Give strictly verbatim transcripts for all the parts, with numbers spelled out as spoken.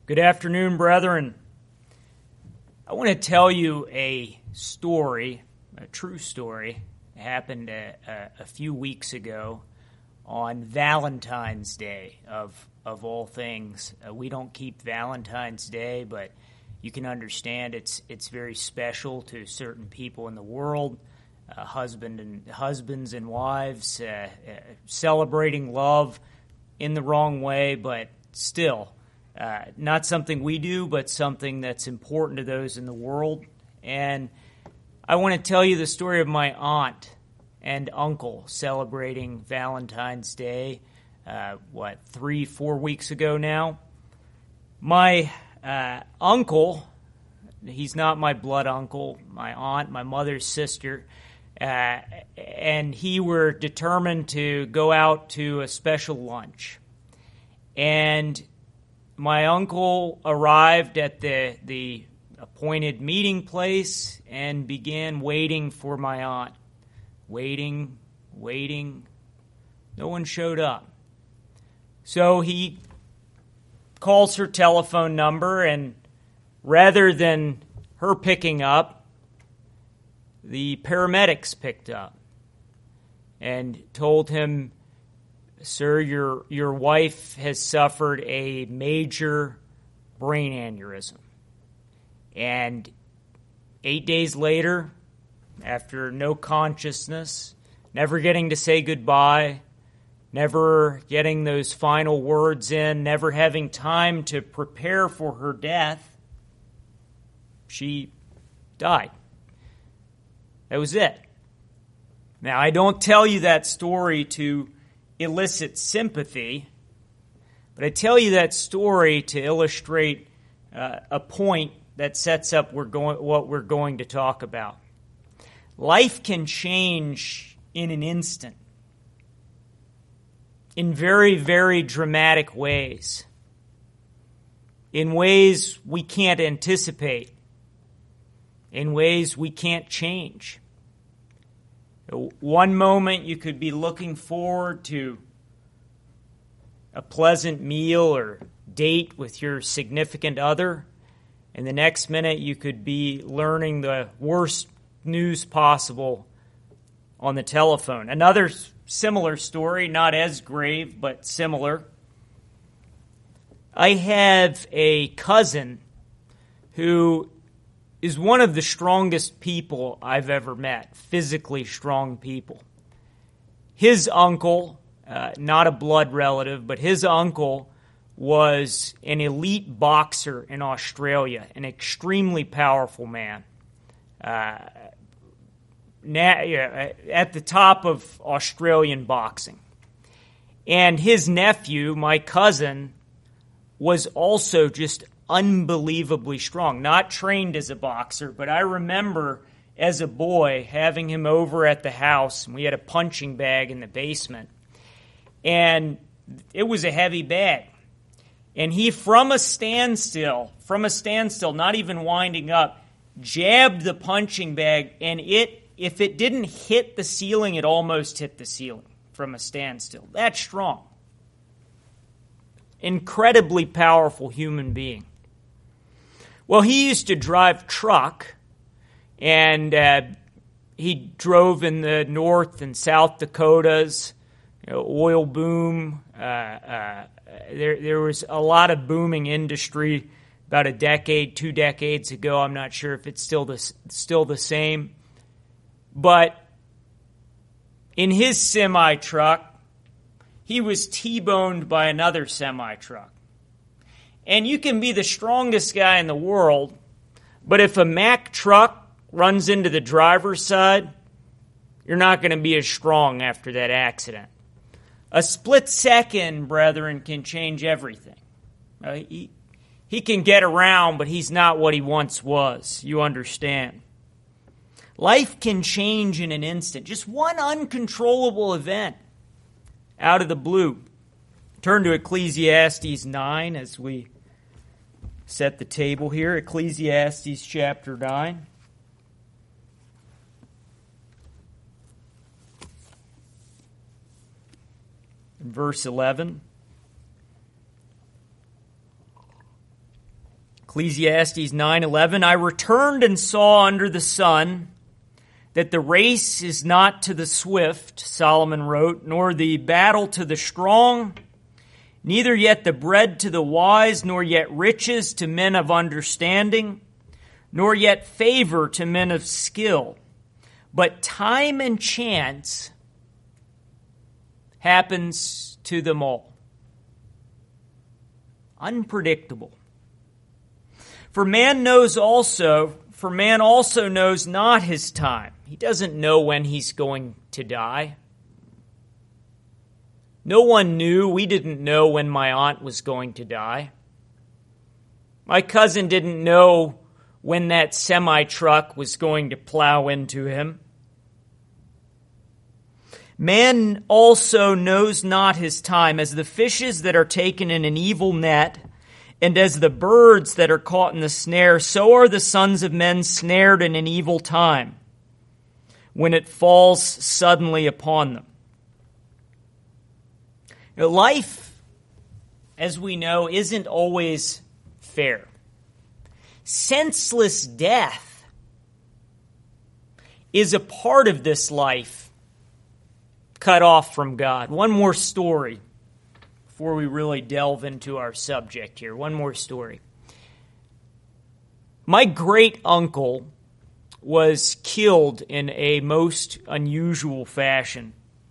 Good afternoon, brethren. I want to tell you a story, a true story, that happened a, a, a few weeks ago on Valentine's Day, of of all things. Uh, we don't keep Valentine's Day, but you can understand it's it's very special to certain people in the world, uh, husband and husbands and wives, uh, uh, celebrating love in the wrong way, but still. Uh, not something we do, but something that's important to those in the world. And I want to tell you the story of my aunt and uncle celebrating Valentine's Day, uh, what, three, four weeks ago now. My uh, uncle, he's not my blood uncle, my aunt, my mother's sister, uh, and he were determined to go out to a special lunch. And my uncle arrived at the the appointed meeting place and began waiting for my aunt. Waiting, waiting. No one showed up. So he calls her telephone number, and rather than her picking up, the paramedics picked up and told him, "Sir, your your wife has suffered a major brain aneurysm." And eight days later, after no consciousness, never getting to say goodbye, never getting those final words in, never having time to prepare for her death, she died. That was it. Now, I don't tell you that story to elicit sympathy, but I tell you that story to illustrate uh, a point that sets up we're going, what we're going to talk about. Life can change in an instant, in very, very dramatic ways, in ways we can't anticipate, in ways we can't change. One moment you could be looking forward to a pleasant meal or date with your significant other, and the next minute you could be learning the worst news possible on the telephone. Another similar story, not as grave, but similar. I have a cousin who is one of the strongest people I've ever met, physically strong people. His uncle, uh, not a blood relative, but his uncle was an elite boxer in Australia, an extremely powerful man. Uh, na- yeah, at the top of Australian boxing. And his nephew, my cousin, was also just unbelievably strong. Not trained as a boxer, but I remember as a boy having him over at the house, and we had a punching bag in the basement. And it was a heavy bag. And he, from a standstill, from a standstill, not even winding up, jabbed the punching bag, and it, if it didn't hit the ceiling, it almost hit the ceiling from a standstill. That's strong. Incredibly powerful human being. Well, he used to drive truck, and uh, he drove in the North and South Dakotas, you know, oil boom. Uh, uh, there, there was a lot of booming industry about a decade, two decades ago. I'm not sure if it's still the, still the same. But in his semi-truck, he was T-boned by another semi-truck. And you can be the strongest guy in the world, but if a Mack truck runs into the driver's side, you're not going to be as strong after that accident. A split second, brethren, can change everything. Uh, he, he can get around, but he's not what he once was. You understand. Life can change in an instant. Just one uncontrollable event out of the blue. Turn to Ecclesiastes nine as we set the table here. Ecclesiastes chapter nine. Verse eleven. Ecclesiastes nine eleven, I returned and saw under the sun that the race is not to the swift, Solomon wrote, nor the battle to the strong, neither yet the bread to the wise, nor yet riches to men of understanding, nor yet favor to men of skill. But time and chance happens to them all. Unpredictable. For man knows also, for man also knows not his time. He doesn't know when he's going to die. No one knew. We didn't know when my aunt was going to die. My cousin didn't know when that semi-truck was going to plow into him. Man also knows not his time, as the fishes that are taken in an evil net, and as the birds that are caught in the snare, so are the sons of men snared in an evil time, when it falls suddenly upon them. Now, life, as we know, isn't always fair. Senseless death is a part of this life cut off from God. One more story before we really delve into our subject here. One more story. My great uncle was killed in a most unusual fashion.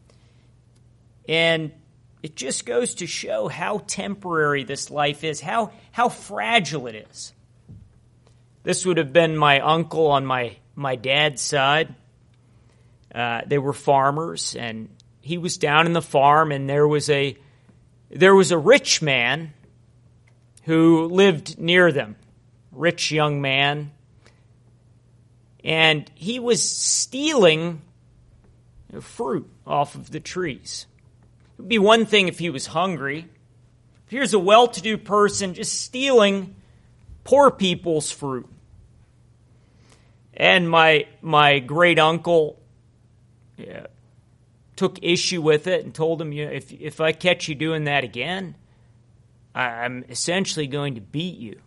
And it just goes to show how temporary this life is, how, how fragile it is. This would have been my uncle on my, my dad's side. Uh, they were farmers, and he was down in the farm, and there was a there was a rich man who lived near them, rich young man, and he was stealing fruit off of the trees. It would be one thing if he was hungry. Here's a well-to-do person just stealing poor people's fruit. And my my great uncle yeah, took issue with it and told him, you know, if if I catch you doing that again, I'm essentially going to beat you.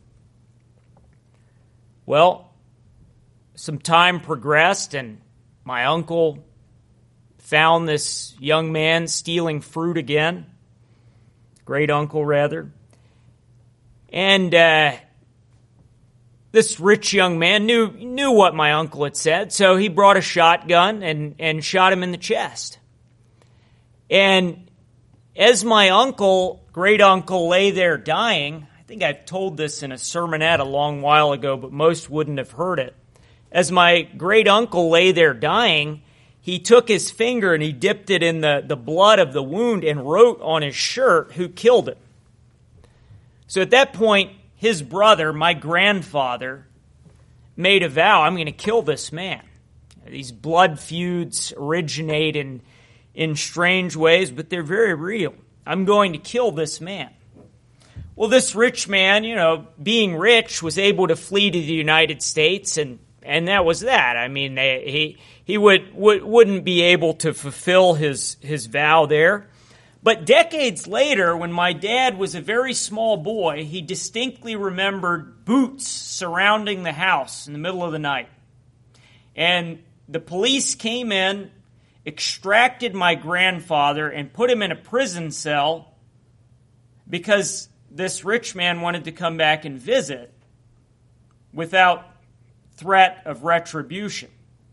Well, some time progressed, and my uncle found this young man stealing fruit again, great uncle rather, and uh, this rich young man knew knew what my uncle had said, so he brought a shotgun and, and shot him in the chest. And as my uncle, great uncle, lay there dying, I think I've told this in a sermonette a long while ago, but most wouldn't have heard it. As my great uncle lay there dying, he took his finger and he dipped it in the, the blood of the wound and wrote on his shirt who killed him. So at that point, his brother, my grandfather, made a vow, I'm going to kill this man. These blood feuds originate in, in strange ways, but they're very real. I'm going to kill this man. Well, this rich man, you know, being rich, was able to flee to the United States, and, and that was that. I mean, they, he he would, would, wouldn't be able to fulfill his, his vow there. But decades later, when my dad was a very small boy, he distinctly remembered boots surrounding the house in the middle of the night. And the police came in, extracted my grandfather, and put him in a prison cell because this rich man wanted to come back and visit without threat of retribution.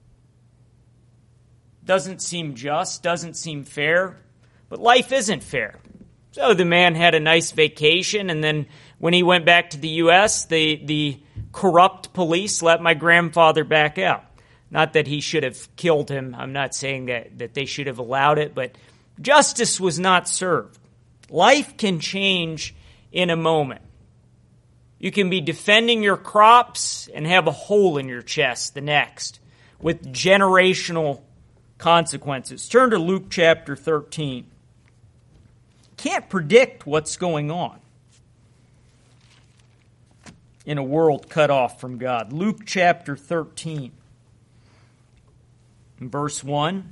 Doesn't seem just, doesn't seem fair. But life isn't fair. So the man had a nice vacation, and then when he went back to the U S, the, the corrupt police let my grandfather back out. Not that he should have killed him. I'm not saying that, that they should have allowed it, but justice was not served. Life can change in a moment. You can be defending your crops and have a hole in your chest the next, with generational consequences. Turn to Luke chapter thirteen. Can't predict what's going on in a world cut off from God. Luke chapter thirteen, verse one.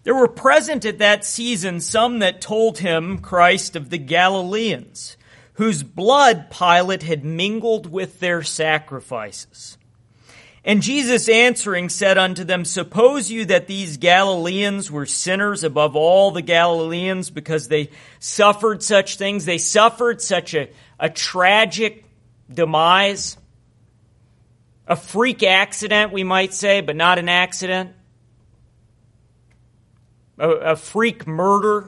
There were present at that season some that told him, Christ, of the Galileans, whose blood Pilate had mingled with their sacrifices. And Jesus answering said unto them, Suppose you that these Galileans were sinners above all the Galileans because they suffered such things? They suffered such a, a tragic demise, a freak accident, we might say, but not an accident. A, a freak murder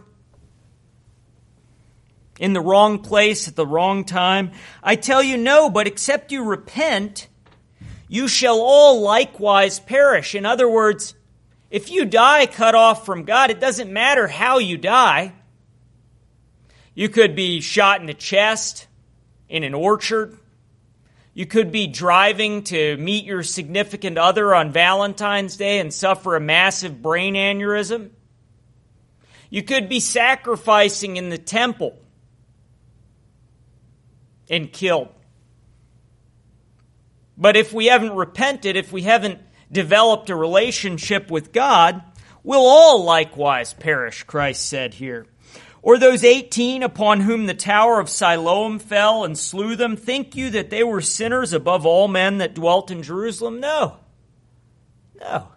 in the wrong place at the wrong time. I tell you, no, but except you repent, you shall all likewise perish. In other words, if you die cut off from God, it doesn't matter how you die. You could be shot in the chest in an orchard. You could be driving to meet your significant other on Valentine's Day and suffer a massive brain aneurysm. You could be sacrificing in the temple and killed. But if we haven't repented, if we haven't developed a relationship with God, we'll all likewise perish, Christ said here. Or those eighteen upon whom the tower of Siloam fell and slew them, think you that they were sinners above all men that dwelt in Jerusalem? No. No.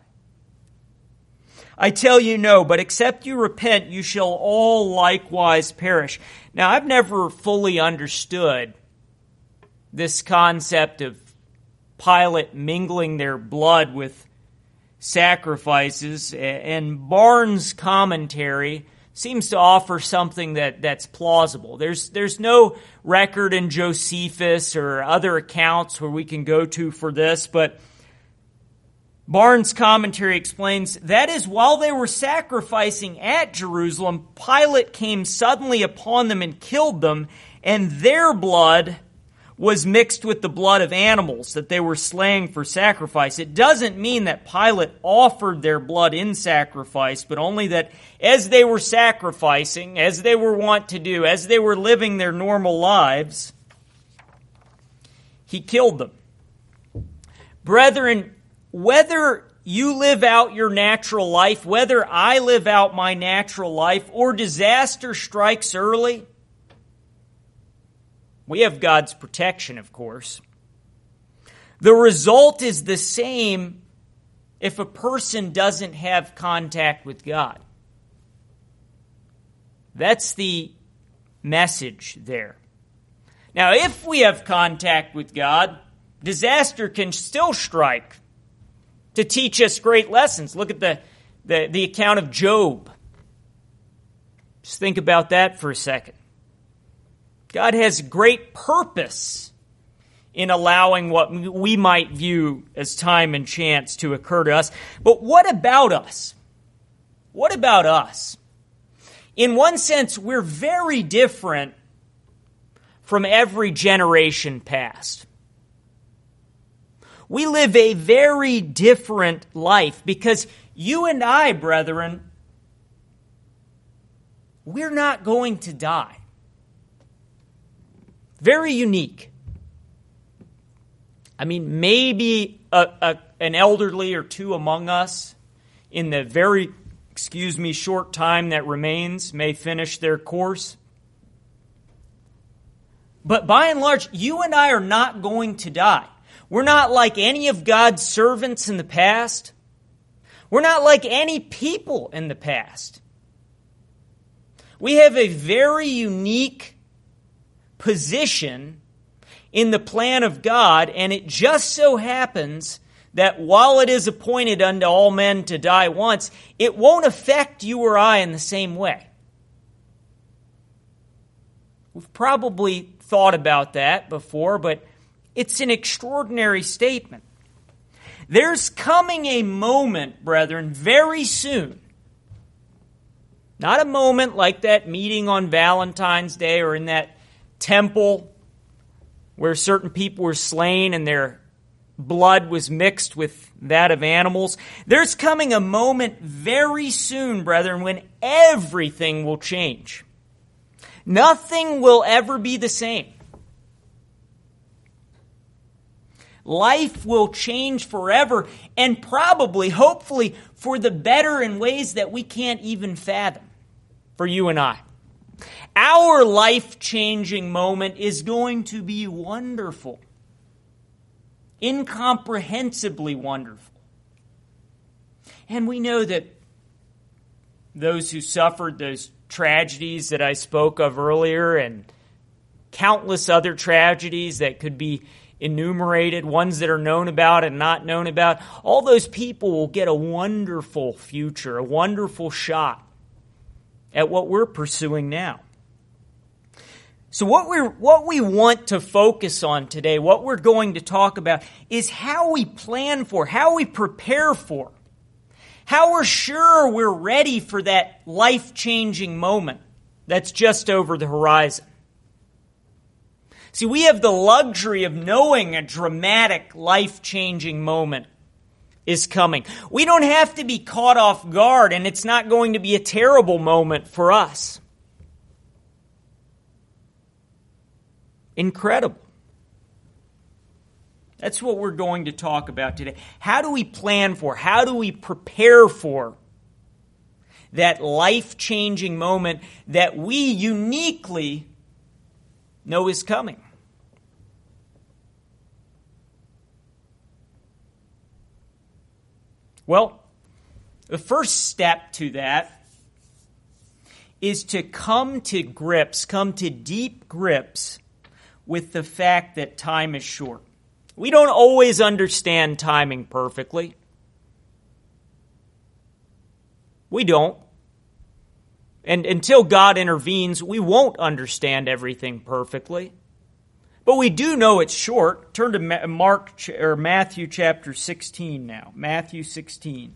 I tell you no, but except you repent, you shall all likewise perish. Now, I've never fully understood this concept of Pilate mingling their blood with sacrifices, and Barnes' commentary seems to offer something that, that's plausible. There's, there's no record in Josephus or other accounts where we can go to for this, but Barnes' commentary explains, that is, while they were sacrificing at Jerusalem, Pilate came suddenly upon them and killed them, and their blood was mixed with the blood of animals that they were slaying for sacrifice. It doesn't mean that Pilate offered their blood in sacrifice, but only that as they were sacrificing, as they were wont to do, as they were living their normal lives, he killed them. Brethren, whether you live out your natural life, whether I live out my natural life, or disaster strikes early, we have God's protection, of course. The result is the same if a person doesn't have contact with God. That's the message there. Now, if we have contact with God, disaster can still strike to teach us great lessons. Look at the, the, the account of Job. Just think about that for a second. God has great purpose in allowing what we might view as time and chance to occur to us. But what about us? What about us? In one sense, we're very different from every generation past. We live a very different life because you and I, brethren, we're not going to die. Very unique. I mean, maybe a, a, an elderly or two among us in the very, excuse me, short time that remains may finish their course. But by and large, you and I are not going to die. We're not like any of God's servants in the past. We're not like any people in the past. We have a very unique position in the plan of God, and it just so happens that while it is appointed unto all men to die once, it won't affect you or I in the same way. We've probably thought about that before, but it's an extraordinary statement. There's coming a moment, brethren, very soon. Not a moment like that meeting on Valentine's Day or in that temple where certain people were slain and their blood was mixed with that of animals. There's coming a moment very soon, brethren, when everything will change. Nothing will ever be the same. Life will change forever, and probably, hopefully, for the better in ways that we can't even fathom for you and I. Our life-changing moment is going to be wonderful, incomprehensibly wonderful. And we know that those who suffered those tragedies that I spoke of earlier and countless other tragedies that could be enumerated, ones that are known about and not known about, all those people will get a wonderful future, a wonderful shot at what we're pursuing now. So what we what we want to focus on today, what we're going to talk about, is how we plan for, how we prepare for, how we're sure we're ready for that life-changing moment that's just over the horizon. See, we have the luxury of knowing a dramatic, life-changing moment is coming. We don't have to be caught off guard, and it's not going to be a terrible moment for us. Incredible. That's what we're going to talk about today. How do we plan for, how do we prepare for that life-changing moment that we uniquely know is coming? Well, the first step to that is to come to grips, come to deep grips with the fact that time is short. We don't always understand timing perfectly. We don't. And until God intervenes, we won't understand everything perfectly. But we do know it's short. Turn to Mark or Matthew chapter sixteen now. Matthew sixteen.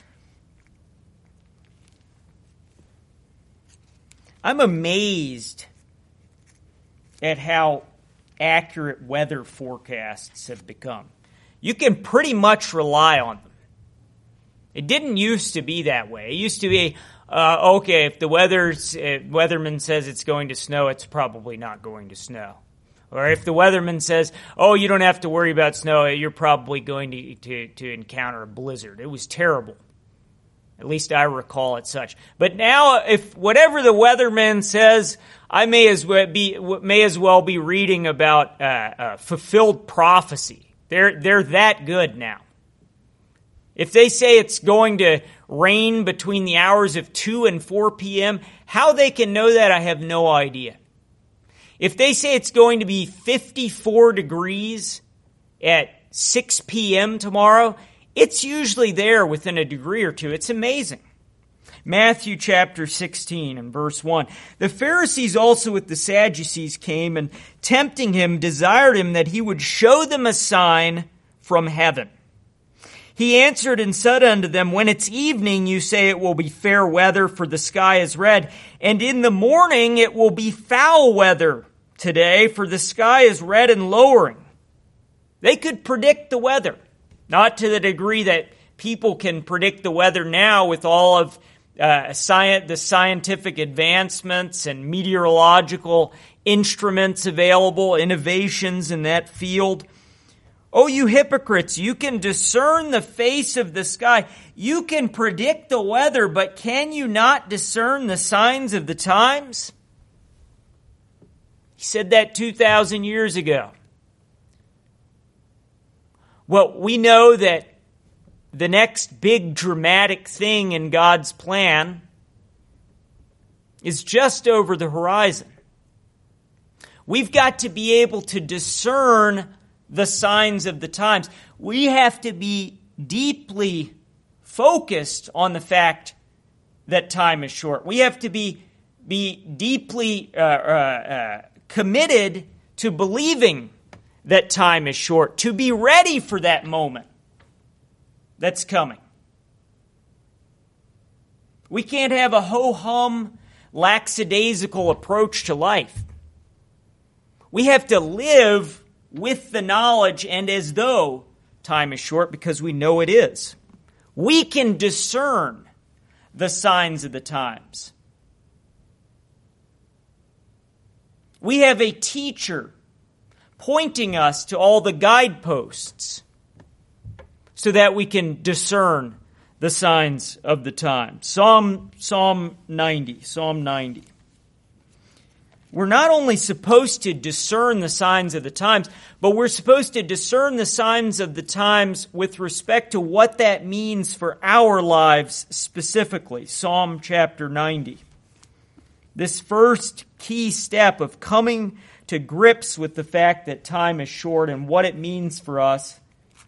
I'm amazed at how accurate weather forecasts have become. You can pretty much rely on them. It didn't used to be that way. It used to be, uh, okay, if the weather's, uh, weatherman says it's going to snow, it's probably not going to snow. Or if the weatherman says, oh, you don't have to worry about snow, you're probably going to, to, to encounter a blizzard. It was terrible. At least I recall it such. But now, if whatever the weatherman says, I may as well be may as well be reading about uh, uh, fulfilled prophecy. They're they're that good now. If they say it's going to rain between the hours of two and four p.m., how they can know that, I have no idea. If they say it's going to be fifty-four degrees at six p.m. tomorrow, it's usually there within a degree or two. It's amazing. Matthew chapter sixteen and verse one. The Pharisees also with the Sadducees came, and tempting him, desired him that he would show them a sign from heaven. He answered and said unto them, when it's evening, you say it will be fair weather, for the sky is red. And in the morning it will be foul weather today, for the sky is red and lowering. They could predict the weather. Not to the degree that people can predict the weather now with all of uh, science, the scientific advancements and meteorological instruments available, innovations in that field. Oh, you hypocrites, you can discern the face of the sky. You can predict the weather, but can you not discern the signs of the times? He said that two thousand years ago. Well, we know that the next big dramatic thing in God's plan is just over the horizon. We've got to be able to discern the signs of the times. We have to be deeply focused on the fact that time is short. We have to be, be deeply uh, uh, uh, committed to believing that time is short, to be ready for that moment that's coming. We can't have a ho-hum, lackadaisical approach to life. We have to live with the knowledge and as though time is short, because we know it is. We can discern the signs of the times. We have a teacher pointing us to all the guideposts so that we can discern the the signs of the times. Psalm, Psalm ninety, Psalm ninety. We're not only supposed to discern the signs of the times, but we're supposed to discern the signs of the times with respect to what that means for our lives specifically. Psalm chapter ninety. This first key step of coming to grips with the fact that time is short and what it means for us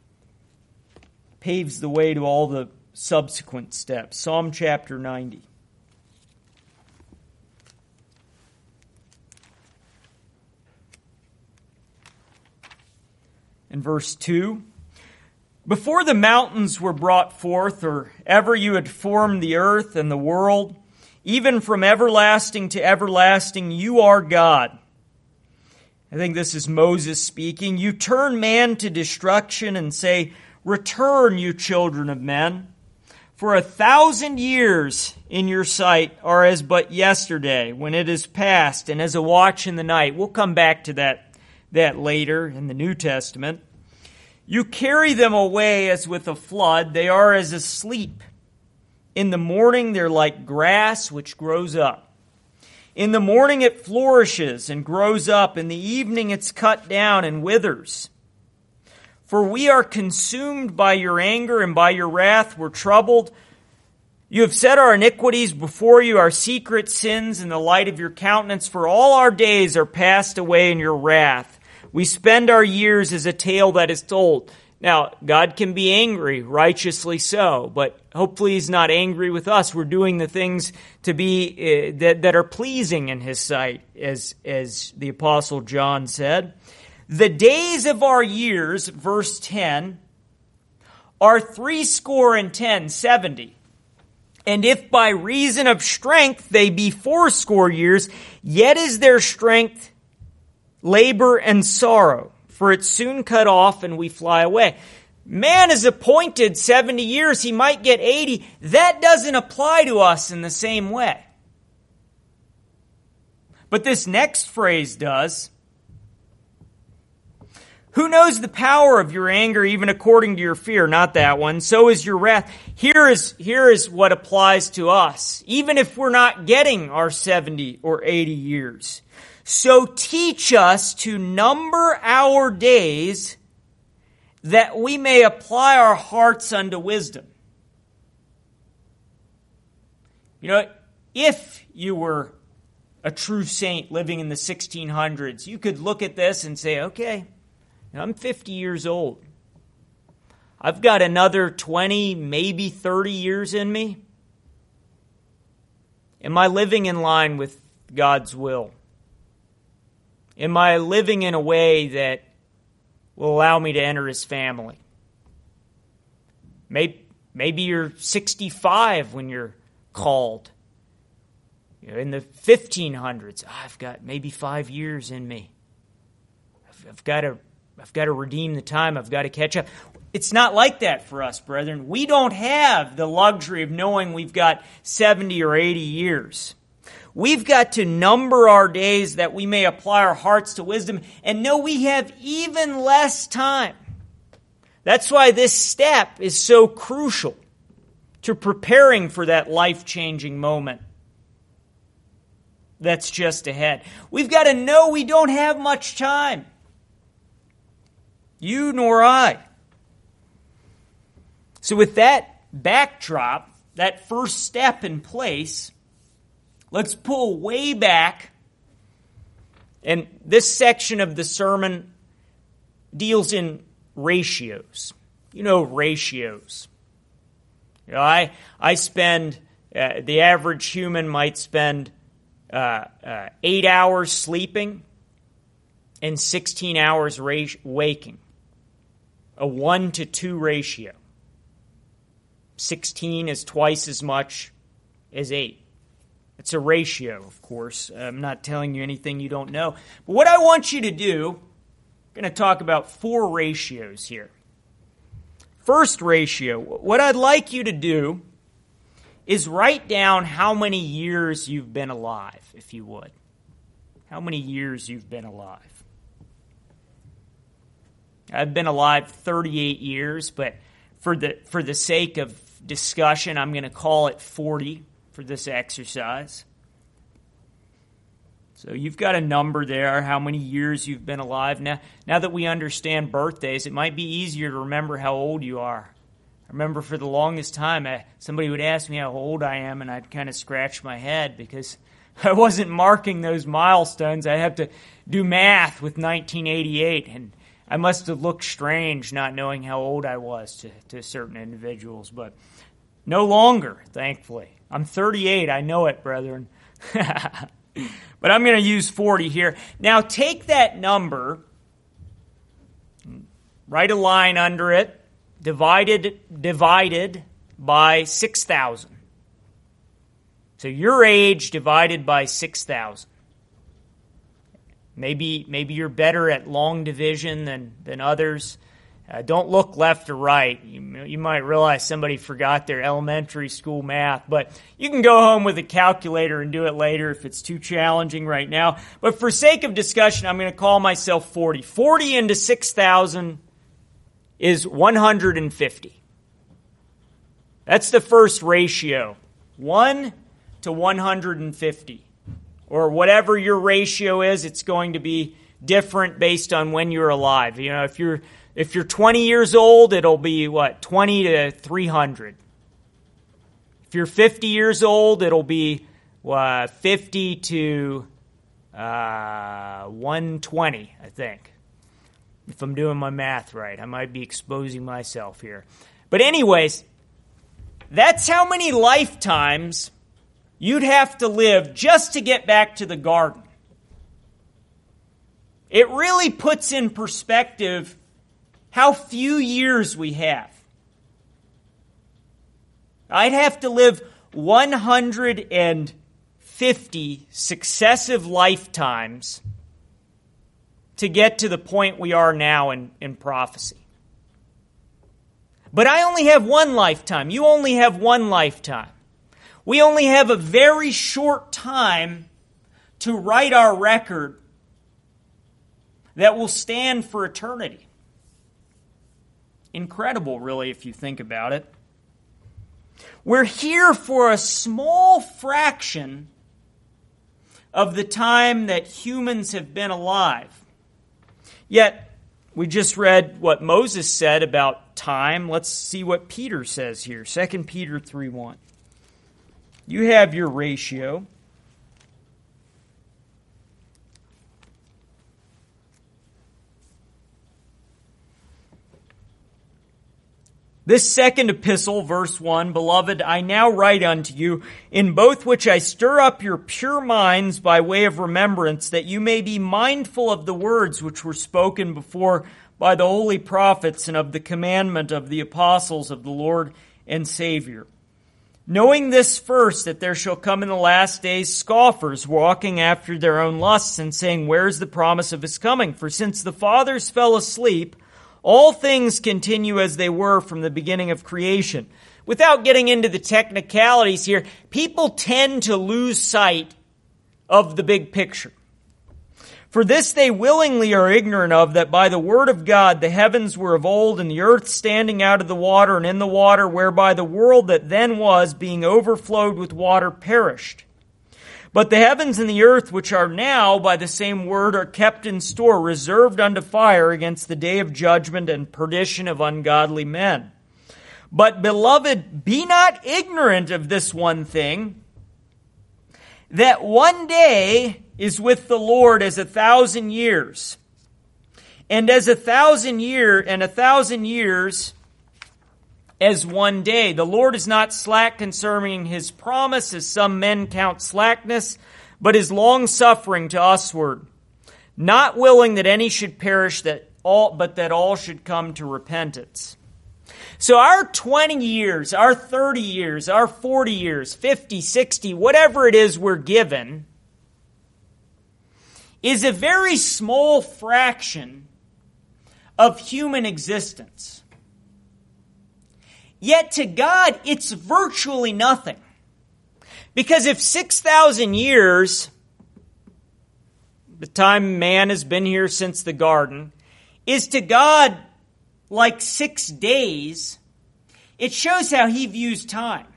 paves the way to all the subsequent steps. Psalm chapter ninety. In verse two, before the mountains were brought forth, or ever you had formed the earth and the world, even from everlasting to everlasting, you are God. I think this is Moses speaking. You turn man to destruction and say, return, you children of men. For a thousand years in your sight are as but yesterday, when it is past, and as a watch in the night. We'll come back to that that later in the New Testament. You carry them away as with a flood. They are as asleep. In the morning they're like grass which grows up. In the morning it flourishes and grows up. In the evening it's cut down and withers. For we are consumed by your anger, and by your wrath we're troubled. You have set our iniquities before you, our secret sins in the light of your countenance. For all our days are passed away in your wrath. We spend our years as a tale that is told. Now, God can be angry, righteously so, but hopefully He's not angry with us. We're doing the things to be uh, that, that are pleasing in His sight, as, as the Apostle John said. The days of our years, verse ten, are threescore and ten, seventy. And if by reason of strength they be fourscore years, yet is their strength labor and sorrow, for it's soon cut off and we fly away. Man is appointed seventy years, he might get eighty. That doesn't apply to us in the same way. But this next phrase does. Who knows the power of your anger, even according to your fear? Not that one. So is your wrath. Here is, here is what applies to us, even if we're not getting our seventy or eighty years. So teach us to number our days, that we may apply our hearts unto wisdom. You know, if you were a true saint living in the sixteen hundreds, you could look at this and say, okay, I'm fifty years old. I've got another twenty, maybe thirty years in me. Am I living in line with God's will? Am I living in a way that will allow me to enter His family? Maybe, maybe you're sixty-five when you're called. You're in the fifteen hundreds. Oh, I've got maybe five years in me. I've, I've got to, I've got to redeem the time. I've got to catch up. It's not like that for us, brethren. We don't have the luxury of knowing we've got seventy or eighty years. We've got to number our days that we may apply our hearts to wisdom and know we have even less time. That's why this step is so crucial to preparing for that life-changing moment that's just ahead. We've got to know we don't have much time. You nor I. So with that backdrop, that first step in place, let's pull way back. And this section of the sermon deals in ratios. You know ratios. You know, I I spend, uh, the average human might spend uh, uh, eight hours sleeping and sixteen hours ra- waking. A one to two ratio. sixteen is twice as much as eight. It's a ratio, of course. I'm not telling you anything you don't know. But what I want you to do, I'm going to talk about four ratios here. First ratio, what I'd like you to do is write down how many years you've been alive, if you would. How many years you've been alive. I've been alive thirty-eight years, but for the for the sake of discussion, I'm going to call it forty for this exercise. So you've got a number there, how many years you've been alive. Now, now that we understand birthdays, it might be easier to remember how old you are. I remember for the longest time, I, somebody would ask me how old I am, and I'd kind of scratch my head because I wasn't marking those milestones. I have to do math with nineteen eighty-eight, and I must have looked strange not knowing how old I was to, to certain individuals. But no longer, thankfully. I'm thirty-eight. I know it, brethren. But I'm going to use forty here. Now take that number, write a line under it, divided divided by six thousand. So your age divided by six thousand. Maybe maybe you're better at long division than, than others. Uh, don't look left or right. You, you might realize somebody forgot their elementary school math, but you can go home with a calculator and do it later if it's too challenging right now. But for sake of discussion, I'm going to call myself forty. forty into six thousand is one hundred fifty. That's the first ratio. one to one hundred fifty. Or whatever your ratio is, it's going to be different based on when you're alive. You know, if you're If you're twenty years old, it'll be, what, twenty to three hundred. If you're fifty years old, it'll be uh, fifty to uh, one twenty, I think. If I'm doing my math right. I might be exposing myself here. But anyways, that's how many lifetimes you'd have to live just to get back to the garden. It really puts in perspective how few years we have. I'd have to live one hundred fifty successive lifetimes to get to the point we are now in, in prophecy. But I only have one lifetime. You only have one lifetime. We only have a very short time to write our record that will stand for eternity. Incredible, really, if you think about it. We're here for a small fraction of the time that humans have been alive. Yet, we just read what Moses said about time. Let's see what Peter says here. Second Peter three one. You have your ratio. This second epistle, verse one, Beloved, I now write unto you, in both which I stir up your pure minds by way of remembrance, that you may be mindful of the words which were spoken before by the holy prophets, and of the commandment of the apostles of the Lord and Savior. Knowing this first, that there shall come in the last days scoffers, walking after their own lusts, and saying, Where is the promise of his coming? For since the fathers fell asleep, all things continue as they were from the beginning of creation. Without getting into the technicalities here, people tend to lose sight of the big picture. For this they willingly are ignorant of, that by the word of God the heavens were of old, and the earth standing out of the water and in the water, whereby the world that then was, being overflowed with water, perished. But the heavens and the earth, which are now by the same word, are kept in store, reserved unto fire against the day of judgment and perdition of ungodly men. But, beloved, be not ignorant of this one thing, that one day is with the Lord as a thousand years, and as a thousand year and a thousand years as one day. The Lord is not slack concerning his promise, as some men count slackness, but is long-suffering to usward, not willing that any should perish, that all, but that all should come to repentance. So our twenty years, our thirty years, our forty years, fifty, sixty, whatever it is we're given, is a very small fraction of human existence. Yet to God, it's virtually nothing. Because if six thousand years, the time man has been here since the garden, is to God like six days, It shows how he views time.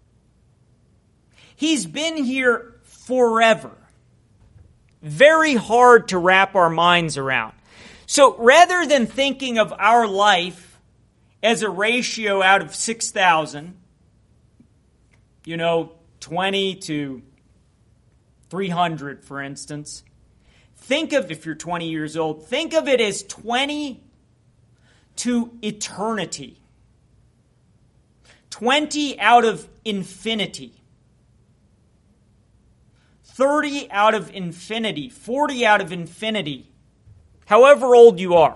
He's been here forever. Very hard to wrap our minds around. So rather than thinking of our life as a ratio out of six thousand, you know, twenty to three hundred, for instance, think of, if you're twenty years old, think of it as twenty to eternity. twenty out of infinity. thirty out of infinity. forty out of infinity. However old you are.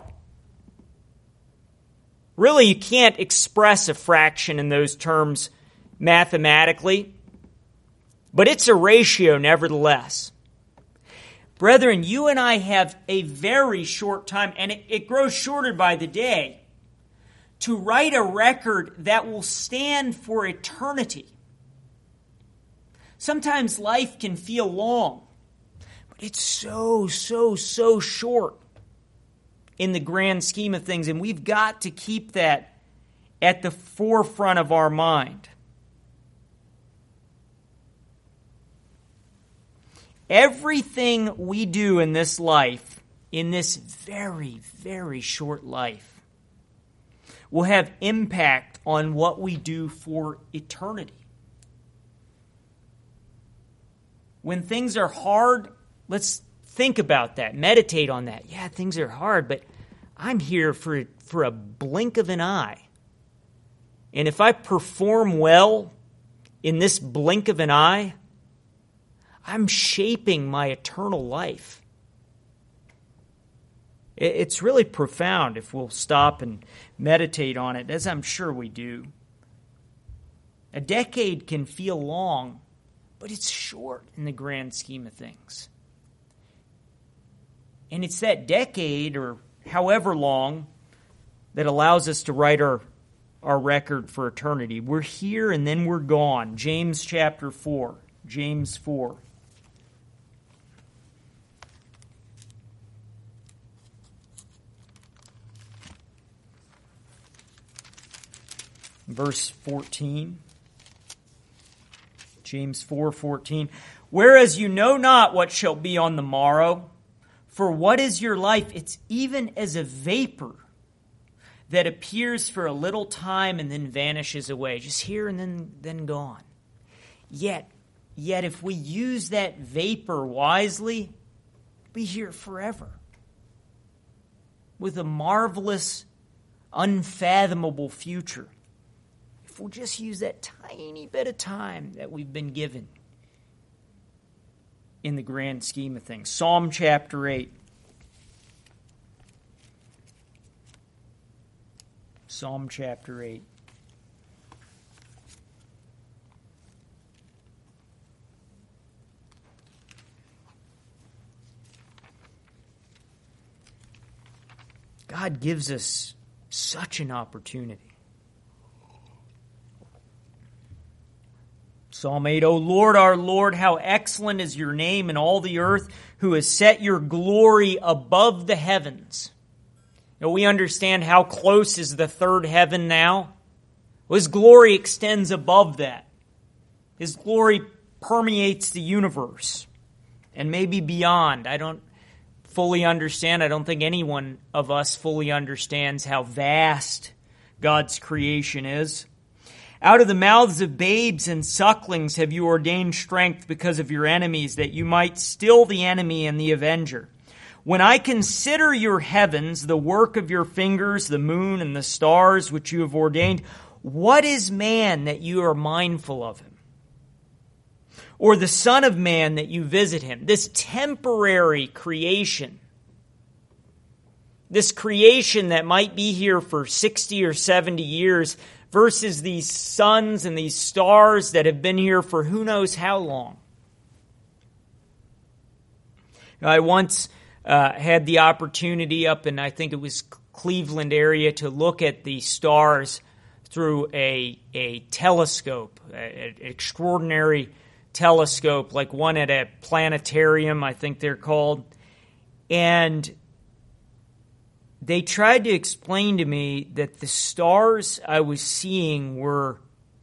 Really, you can't express a fraction in those terms mathematically, but it's a ratio nevertheless. Brethren, you and I have a very short time, and it, it grows shorter by the day, to write a record that will stand for eternity. Sometimes life can feel long, but it's so, so, so short in the grand scheme of things, and we've got to keep that at the forefront of our mind. Everything we do in this life, in this very, very short life, will have impact on what we do for eternity. When things are hard, let's think about that. Meditate on that. Yeah, things are hard, but I'm here for, for a blink of an eye. And if I perform well in this blink of an eye, I'm shaping my eternal life. It's really profound if we'll stop and meditate on it, as I'm sure we do. A decade can feel long, but it's short in the grand scheme of things. And it's that decade, or however long, that allows us to write our, our record for eternity. We're here and then we're gone. James chapter four. James four. Verse fourteen. James four fourteen. Whereas you know not what shall be on the morrow, for what is your life? It's even as a vapor that appears for a little time and then vanishes away. Just here and then, then gone. Yet, yet if we use that vapor wisely, we'll be here forever. With a marvelous, unfathomable future. If we'll just use that tiny bit of time that we've been given in the grand scheme of things. Psalm chapter eight. Psalm chapter eight. God gives us such an opportunity. Psalm eight, O Lord, our Lord, how excellent is your name in all the earth, who has set your glory above the heavens. Now we understand how close is the third heaven now. Well, His glory extends above that. His glory permeates the universe and maybe beyond. I don't fully understand. I don't think anyone of us fully understands how vast God's creation is. Out of the mouths of babes and sucklings have you ordained strength because of your enemies, that you might still the enemy and the avenger. When I consider your heavens, the work of your fingers, the moon and the stars which you have ordained, what is man that you are mindful of him? Or the son of man that you visit him? This temporary creation, this creation that might be here for sixty or seventy years, versus these suns and these stars that have been here for who knows how long. I once uh, had the opportunity up in, I think it was Cleveland area, to look at the stars through a, a telescope, an extraordinary telescope, like one at a planetarium, I think they're called. And they tried to explain to me that the stars I was seeing were,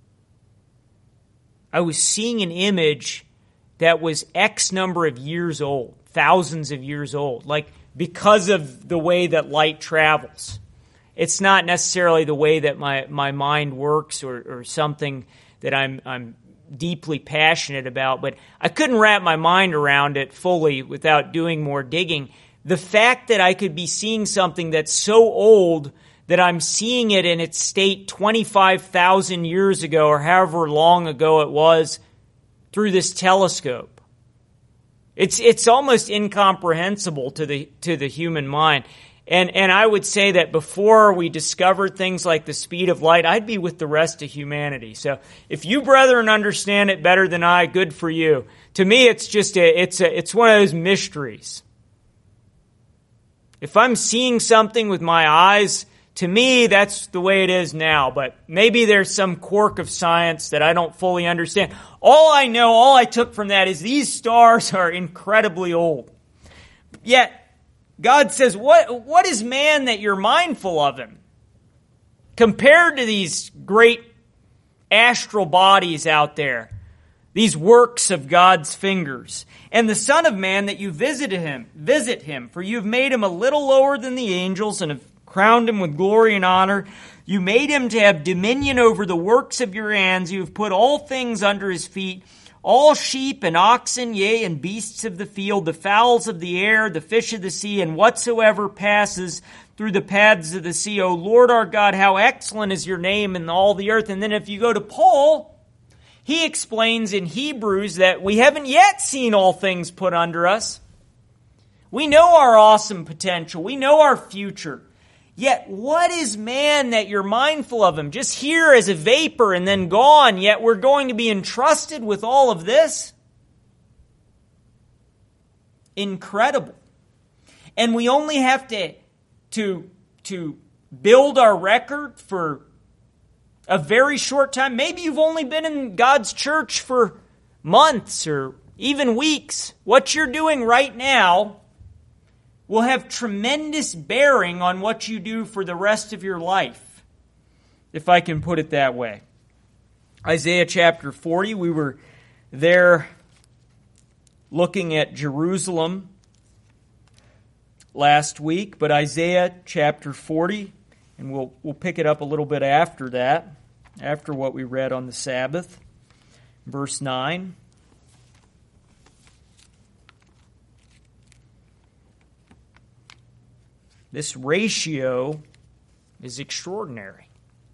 I was seeing an image that was X number of years old, thousands of years old, like because of the way that light travels. It's not necessarily the way that my, my mind works or, or something that I'm I'm deeply passionate about, but I couldn't wrap my mind around it fully without doing more digging. The fact that I could be seeing something that's so old that I'm seeing it in its state twenty-five thousand years ago or however long ago it was through this telescope. It's it's almost incomprehensible to the to the human mind. And and I would say that before we discovered things like the speed of light, I'd be with the rest of humanity. So if you brethren understand it better than I, good for you. To me, it's just a, it's a, it's one of those mysteries. If I'm seeing something with my eyes, to me, that's the way it is now. But maybe there's some quirk of science that I don't fully understand. All I know, all I took from that is these stars are incredibly old. Yet, God says, what, what is man that you're mindful of him? Compared to these great astral bodies out there, these works of God's fingers, and the Son of Man that you visited him, visit him, for you have made him a little lower than the angels and have crowned him with glory and honor. You made him to have dominion over the works of your hands. You have put all things under his feet, all sheep and oxen, yea, and beasts of the field, the fowls of the air, the fish of the sea, and whatsoever passes through the paths of the sea. O Lord our God, how excellent is your name in all the earth. And then if you go to Paul, he explains in Hebrews that we haven't yet seen all things put under us. We know our awesome potential. We know our future. Yet what is man that you're mindful of him? Just here as a vapor and then gone, yet we're going to be entrusted with all of this? Incredible. And we only have to, to, to build our record for a very short time. Maybe you've only been in God's church for months or even weeks. What you're doing right now will have tremendous bearing on what you do for the rest of your life, if I can put it that way. Isaiah chapter forty, we were there looking at Jerusalem last week, but Isaiah chapter forty, and we'll we'll pick it up a little bit after that, after what we read on the Sabbath, verse nine. This ratio is extraordinary.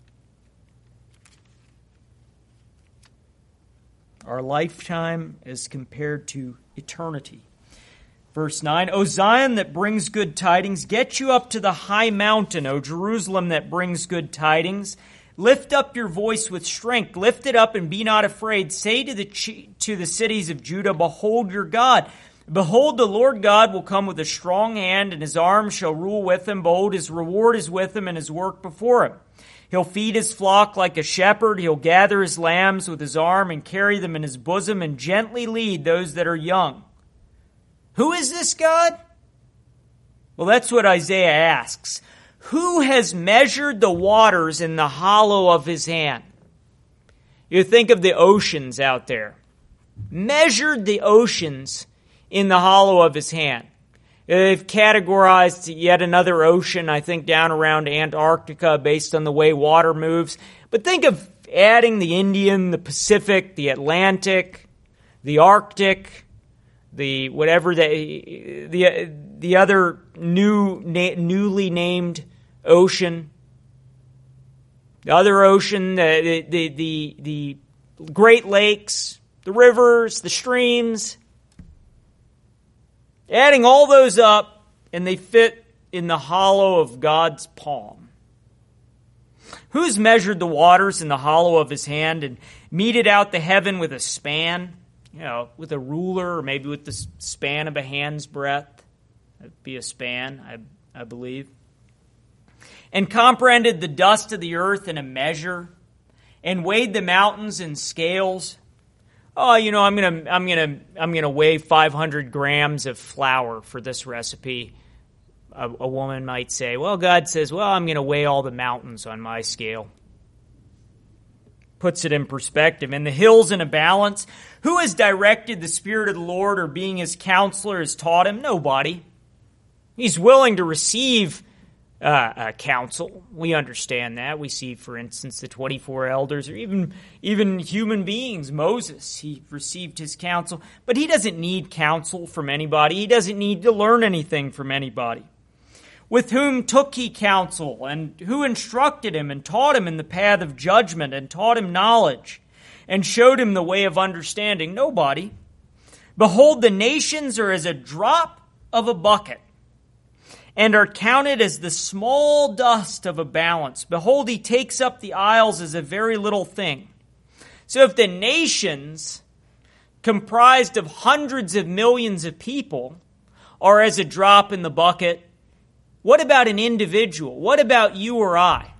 Our lifetime as compared to eternity. Verse nine, O Zion that brings good tidings, get you up to the high mountain, O Jerusalem that brings good tidings. Lift up your voice with strength. Lift it up and be not afraid. Say to the to the cities of Judah, behold your God. Behold, the Lord God will come with a strong hand, and his arm shall rule with him. Behold, his reward is with him, and his work before him. He'll feed his flock like a shepherd. He'll gather his lambs with his arm and carry them in his bosom and gently lead those that are young. Who is this God? Well, that's what Isaiah asks. Who has measured the waters in the hollow of his hand? You think of the oceans out there. Measured the oceans in the hollow of his hand. They've categorized yet another ocean, I think, down around Antarctica based on the way water moves. But think of adding the Indian, the Pacific, the Atlantic, the Arctic, the whatever the the the other new na- newly named ocean, the other ocean, the the the the Great Lakes, the rivers, the streams. Adding all those up, and they fit in the hollow of God's palm. Who's measured the waters in the hollow of his hand and meted out the heaven with a span? You know, with a ruler, or maybe with the span of a hand's breadth. That'd be a span, I, I believe. And comprehended the dust of the earth in a measure, and weighed the mountains in scales. Oh, you know, I'm gonna, I'm gonna, I'm gonna weigh five hundred grams of flour for this recipe. a, a woman might say, well, God says, well, I'm going to weigh all the mountains on my scale. Puts it in perspective. And the hills in a balance. Who has directed the Spirit of the Lord, or being his counselor has taught him? Nobody. He's willing to receive uh, uh, counsel. We understand that. We see, for instance, the twenty-four elders, or even, even human beings. Moses, he received his counsel. But he doesn't need counsel from anybody. He doesn't need to learn anything from anybody. With whom took he counsel, and who instructed him, and taught him in the path of judgment, and taught him knowledge, and showed him the way of understanding? Nobody. Behold, the nations are as a drop of a bucket, and are counted as the small dust of a balance. Behold, he takes up the isles as a very little thing. So if the nations, comprised of hundreds of millions of people, are as a drop in the bucket, what about an individual? What about you or I?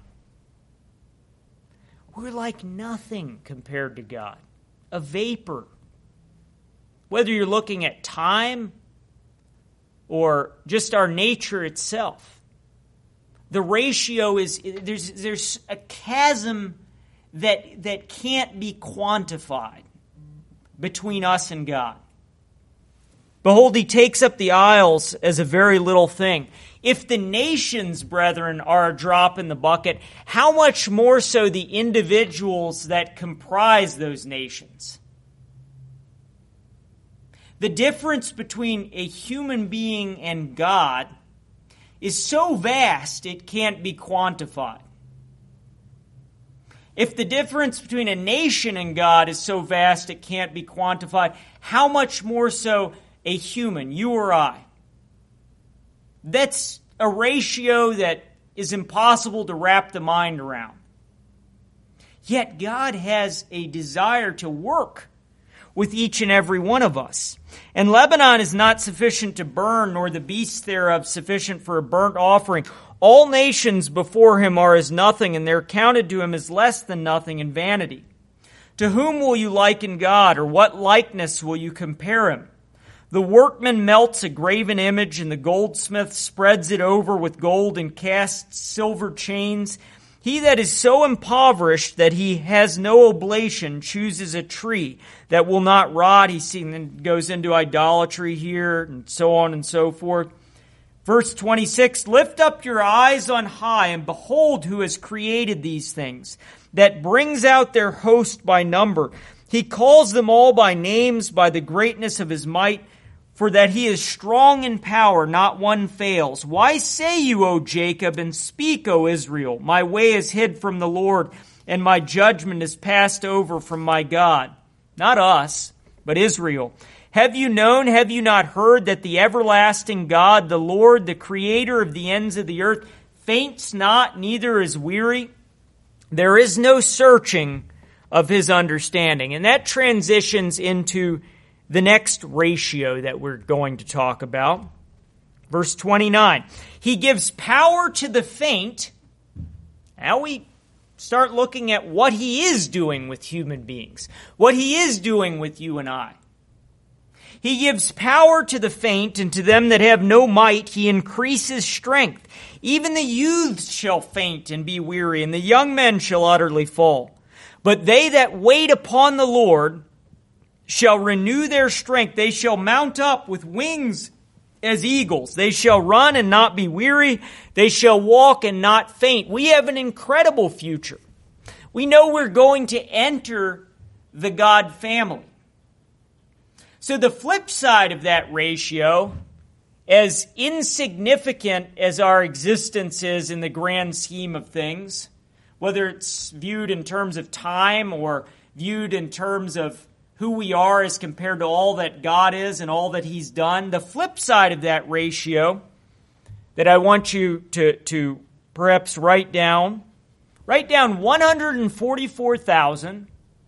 We're like nothing compared to God. A vapor. Whether you're looking at time or just our nature itself. The ratio is, there's, there's a chasm that, that can't be quantified between us and God. Behold, he takes up the isles as a very little thing. If the nations, brethren, are a drop in the bucket, how much more so the individuals that comprise those nations? The difference between a human being and God is so vast it can't be quantified. If the difference between a nation and God is so vast it can't be quantified, how much more so a human, you or I? That's a ratio that is impossible to wrap the mind around. Yet God has a desire to work with each and every one of us. And Lebanon is not sufficient to burn, nor the beasts thereof sufficient for a burnt offering. All nations before him are as nothing, and they're counted to him as less than nothing in vanity. To whom will you liken God, or what likeness will you compare him? The workman melts a graven image, and the goldsmith spreads it over with gold and casts silver chains. He that is so impoverished that he has no oblation chooses a tree that will not rot. He goes into idolatry here, and so on and so forth. Verse twenty-six, lift up your eyes on high, and behold who has created these things, that brings out their host by number. He calls them all by names, by the greatness of his might, for that he is strong in power, not one fails. Why say you, O Jacob, and speak, O Israel? My way is hid from the Lord, and my judgment is passed over from my God. Not us, but Israel. Have you known, have you not heard, that the everlasting God, the Lord, the creator of the ends of the earth, faints not, neither is weary? There is no searching of his understanding. And that transitions into the next ratio that we're going to talk about. Verse twenty-nine. He gives power to the faint. Now we start looking at what he is doing with human beings. What he is doing with you and I. He gives power to the faint, and to them that have no might he increases strength. Even the youths shall faint and be weary, and the young men shall utterly fall. But they that wait upon the Lord shall renew their strength. They shall mount up with wings as eagles. They shall run and not be weary. They shall walk and not faint. We have an incredible future. We know we're going to enter the God family. So the flip side of that ratio, as insignificant as our existence is in the grand scheme of things, whether it's viewed in terms of time or viewed in terms of who we are as compared to all that God is and all that he's done. The flip side of that ratio that I want you to, to perhaps write down, write down one hundred forty-four thousand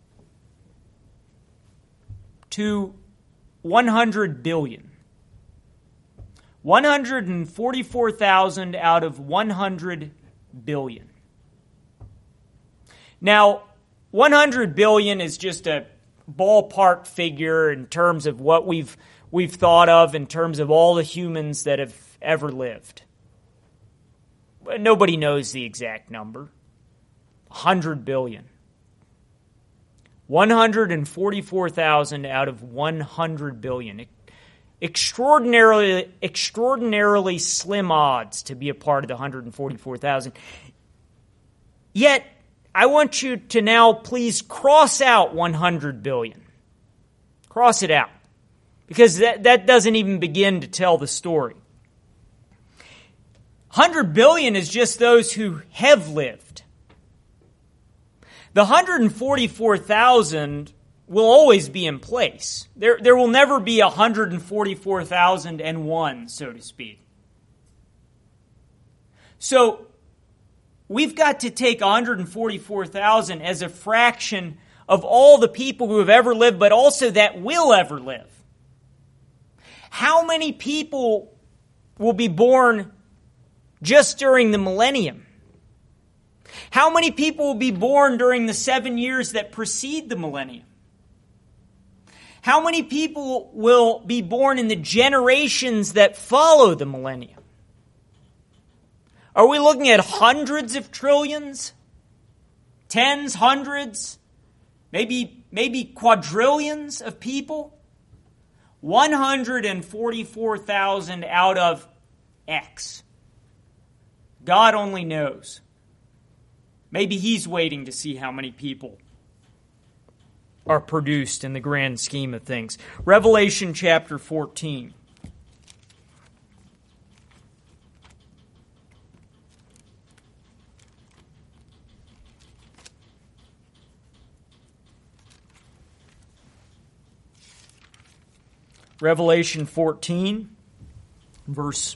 to one hundred billion. one hundred forty-four thousand out of one hundred billion. Now, one hundred billion is just a ballpark figure in terms of what we've we've thought of in terms of all the humans that have ever lived. Nobody knows the exact number. one hundred billion. one hundred forty-four thousand out of one hundred billion. Extraordinarily, extraordinarily slim odds to be a part of the one hundred forty-four thousand. Yet, I want you to now please cross out one hundred billion. Cross it out. Because that, that doesn't even begin to tell the story. one hundred billion is just those who have lived. The one hundred forty-four thousand will always be in place. There, there will never be one hundred forty-four thousand and one, so to speak. So, we've got to take one hundred forty-four thousand as a fraction of all the people who have ever lived, but also that will ever live. How many people will be born just during the millennium? How many people will be born during the seven years that precede the millennium? How many people will be born in the generations that follow the millennium? Are we looking at hundreds of trillions? Tens, hundreds? Maybe, maybe quadrillions of people? one hundred forty-four thousand out of X. God only knows. Maybe He's waiting to see how many people are produced in the grand scheme of things. Revelation chapter fourteen. Revelation fourteen, verse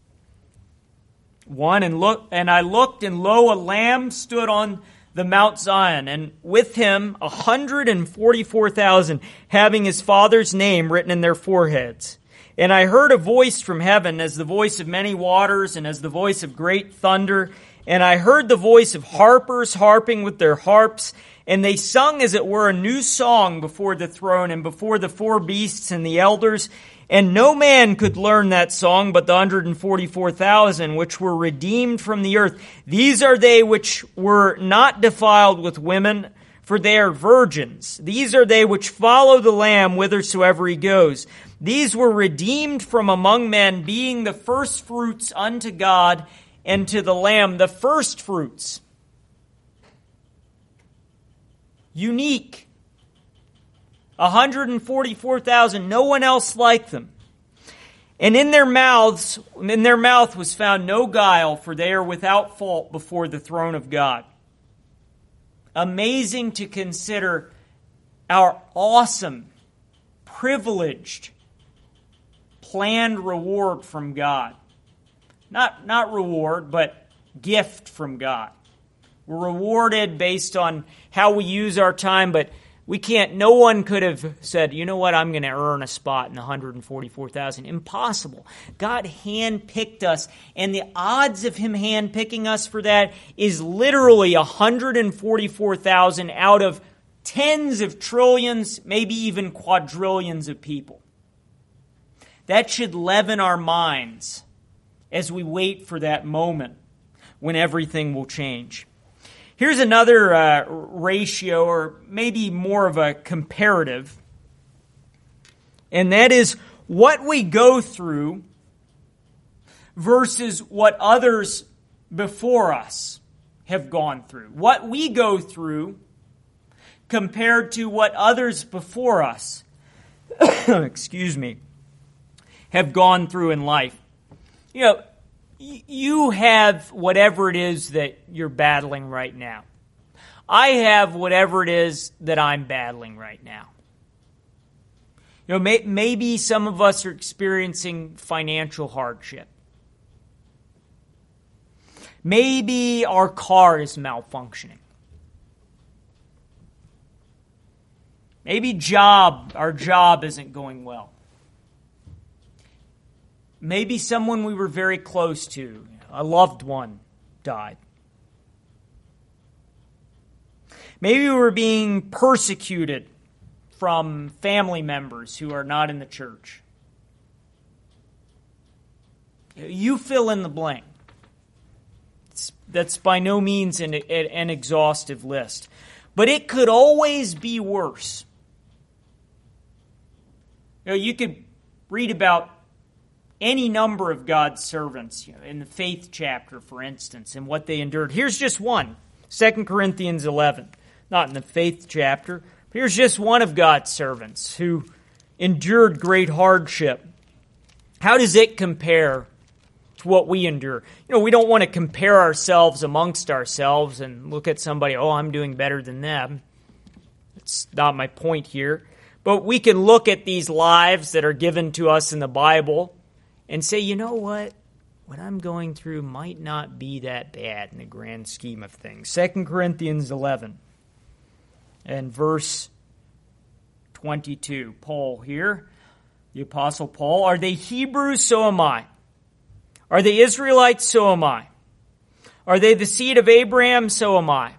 one, and look, and I looked, and lo, a lamb stood on the Mount Zion, and with him a hundred and forty-four thousand, having his Father's name written in their foreheads. And I heard a voice from heaven, as the voice of many waters, and as the voice of great thunder. And I heard the voice of harpers harping with their harps, and they sung as it were a new song before the throne and before the four beasts and the elders. And no man could learn that song but the one hundred forty-four thousand which were redeemed from the earth. These are they which were not defiled with women, for they are virgins. These are they which follow the Lamb whithersoever he goes. These were redeemed from among men, being the firstfruits unto God and to the Lamb. The firstfruits. Unique. one hundred forty-four thousand, no one else like them. And in their mouths, in their mouth was found no guile, for they are without fault before the throne of God. Amazing to consider our awesome, privileged, planned reward from God. Not, not reward, but gift from God. We're rewarded based on how we use our time, but we can't, no one could have said, you know what, I'm going to earn a spot in the one hundred forty-four thousand. Impossible. God handpicked us, and the odds of Him handpicking us for that is literally one hundred forty-four thousand out of tens of trillions, maybe even quadrillions of people. That should leaven our minds as we wait for that moment when everything will change. Here's another uh, ratio, or maybe more of a comparative, and that is what we go through versus what others before us have gone through. What we go through compared to what others before us, excuse me, have gone through in life. You know, you have whatever it is that you're battling right now. I have whatever it is that I'm battling right now. You know, may, maybe some of us are experiencing financial hardship. Maybe our car is malfunctioning. Maybe job, our job isn't going well. Maybe someone we were very close to, a loved one, died. Maybe we were being persecuted from family members who are not in the church. You fill in the blank. It's, that's by no means an, an exhaustive list. But it could always be worse. You know, you could read about any number of God's servants, you know, in the faith chapter, for instance, and what they endured. Here's just one, Second Corinthians eleven. Not in the faith chapter, but here's just one of God's servants who endured great hardship. How does it compare to what we endure? You know, we don't want to compare ourselves amongst ourselves and look at somebody, oh, I'm doing better than them. That's not my point here. But we can look at these lives that are given to us in the Bible and say, you know what? What I'm going through might not be that bad in the grand scheme of things. Second Corinthians eleven and verse twenty-two. Paul here, the Apostle Paul. Are they Hebrews? So am I. Are they Israelites? So am I. Are they the seed of Abraham? So am I.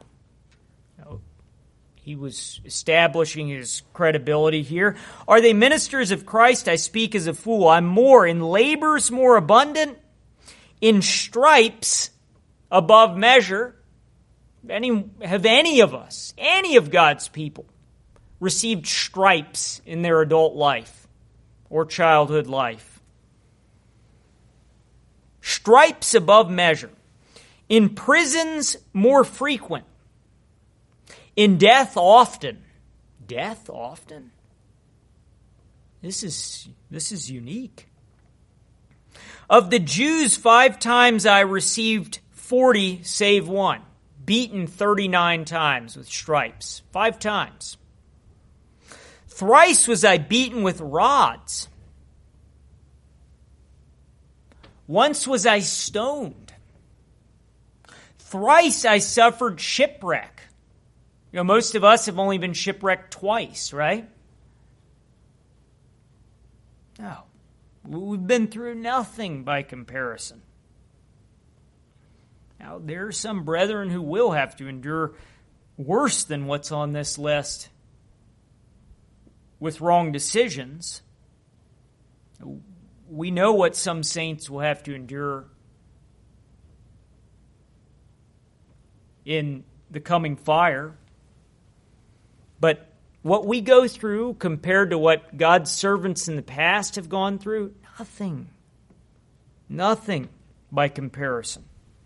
He was establishing his credibility here. Are they ministers of Christ? I speak as a fool. I'm more. In labors more abundant. In stripes above measure. Any, have any of us, any of God's people, received stripes in their adult life or childhood life? Stripes above measure. In prisons more frequent. In death often. Death often? This is, this is unique. Of the Jews, five times I received forty save one. Beaten thirty-nine times with stripes. Five times. Thrice was I beaten with rods. Once was I stoned. Thrice I suffered shipwreck. You know, most of us have only been shipwrecked twice, right? No. We've been through nothing by comparison. Now, there are some brethren who will have to endure worse than what's on this list with wrong decisions. We know what some saints will have to endure in the coming fire. But what we go through compared to what God's servants in the past have gone through, nothing. Nothing by comparison.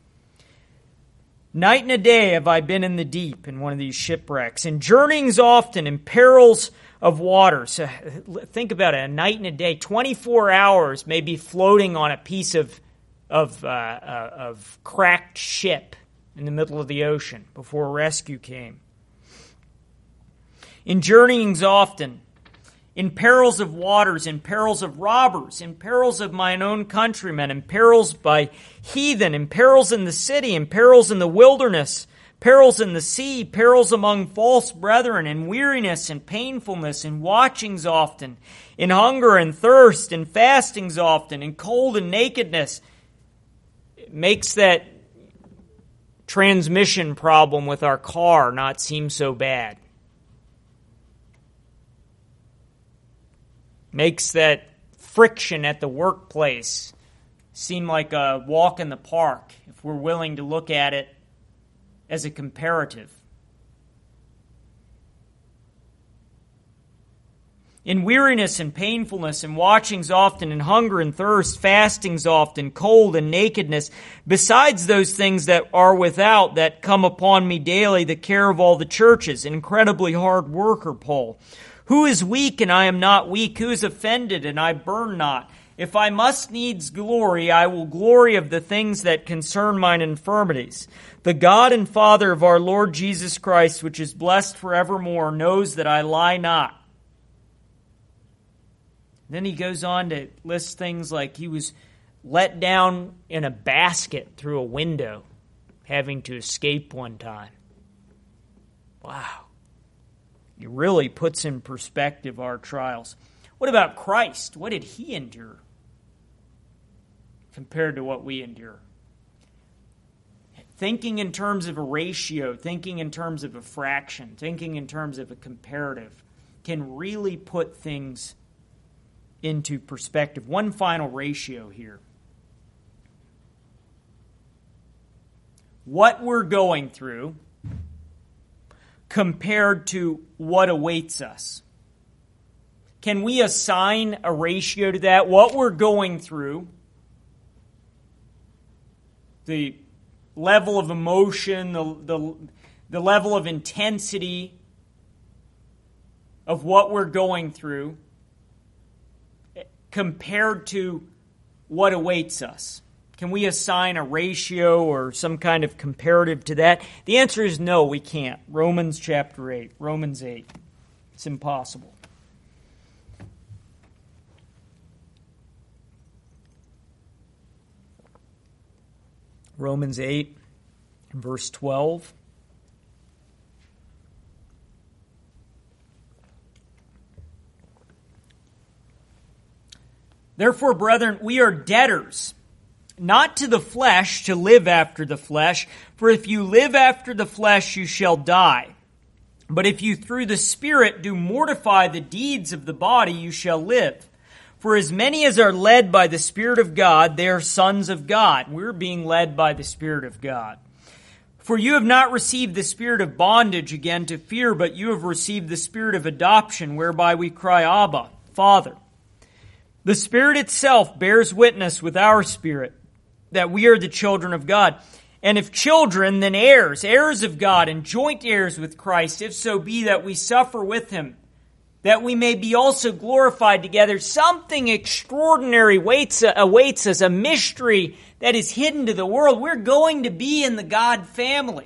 Night and a day have I been in the deep in one of these shipwrecks, in journeyings often, in perils of water. So think about it, a night and a day, twenty-four hours maybe floating on a piece of, of, uh, uh, of cracked ship in the middle of the ocean before rescue came. In journeyings often, in perils of waters, in perils of robbers, in perils of mine own countrymen, in perils by heathen, in perils in the city, in perils in the wilderness, perils in the sea, perils among false brethren, in weariness and painfulness, in watchings often, in hunger and thirst, in fastings often, in cold and nakedness. It makes that transmission problem with our car not seem so bad. Makes that friction at the workplace seem like a walk in the park if we're willing to look at it as a comparative. In weariness and painfulness, and watchings often, in hunger and thirst, fastings often, cold and nakedness, besides those things that are without, that come upon me daily, the care of all the churches, an incredibly hard worker, Paul. Who is weak and I am not weak? Who is offended and I burn not? If I must needs glory, I will glory of the things that concern mine infirmities. The God and Father of our Lord Jesus Christ, which is blessed forevermore, knows that I lie not. Then he goes on to list things like he was let down in a basket through a window, having to escape one time. Wow. It really puts in perspective our trials. What about Christ? What did he endure compared to what we endure? Thinking in terms of a ratio, thinking in terms of a fraction, thinking in terms of a comparative can really put things into perspective. One final ratio here. what we're going through compared to what awaits us? Can we assign a ratio to that? What we're going through, the level of emotion, the, the, the level of intensity of what we're going through compared to what awaits us. Can we assign a ratio or some kind of comparative to that? The answer is no, we can't. Romans chapter eight, Romans eight. It's impossible. Romans eight, verse twelve. Therefore, brethren, we are debtors, not to the flesh, to live after the flesh. For if you live after the flesh, you shall die. But if you through the Spirit do mortify the deeds of the body, you shall live. For as many as are led by the Spirit of God, they are sons of God. We're being led by the Spirit of God. For you have not received the spirit of bondage again to fear, but you have received the spirit of adoption, whereby we cry, Abba, Father. The Spirit itself bears witness with our spirit that we are the children of God. And if children, then heirs, heirs of God, and joint heirs with Christ, if so be that we suffer with him, that we may be also glorified together. Something extraordinary waits, awaits us, a mystery that is hidden to the world. We're going to be in the God family.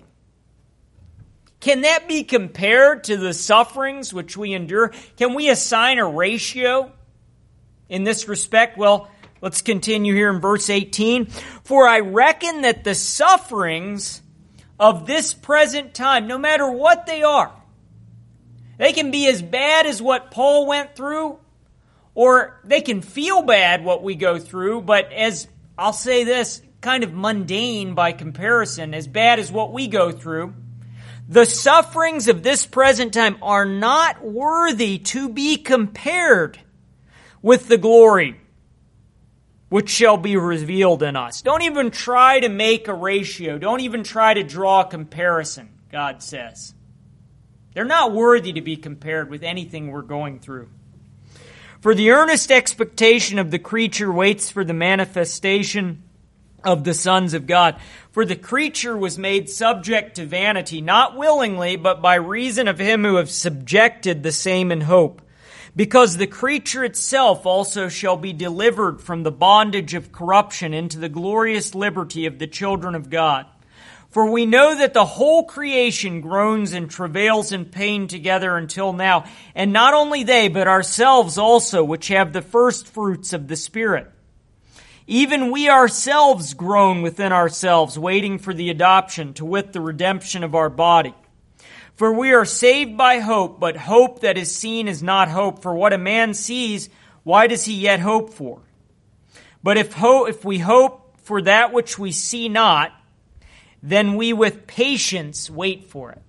Can that be compared to the sufferings which we endure? Can we assign a ratio in this respect? Well, let's continue here in verse eighteen. For I reckon that the sufferings of this present time, no matter what they are, they can be as bad as what Paul went through, or they can feel bad what we go through, but as I'll say this, kind of mundane by comparison, as bad as what we go through. The sufferings of this present time are not worthy to be compared with the glory which shall be revealed in us. Don't even try to make a ratio. Don't even try to draw a comparison, God says. They're not worthy to be compared with anything we're going through. For the earnest expectation of the creature waits for the manifestation of the sons of God. For the creature was made subject to vanity, not willingly, but by reason of him who have subjected the same in hope. Because the creature itself also shall be delivered from the bondage of corruption into the glorious liberty of the children of God. For we know that the whole creation groans and travails in pain together until now. And not only they, but ourselves also, which have the first fruits of the Spirit. Even we ourselves groan within ourselves, waiting for the adoption, to wit, the redemption of our body. For we are saved by hope, but hope that is seen is not hope. For what a man sees, why does he yet hope for? But if hope, if we hope for that which we see not, then we with patience wait for it.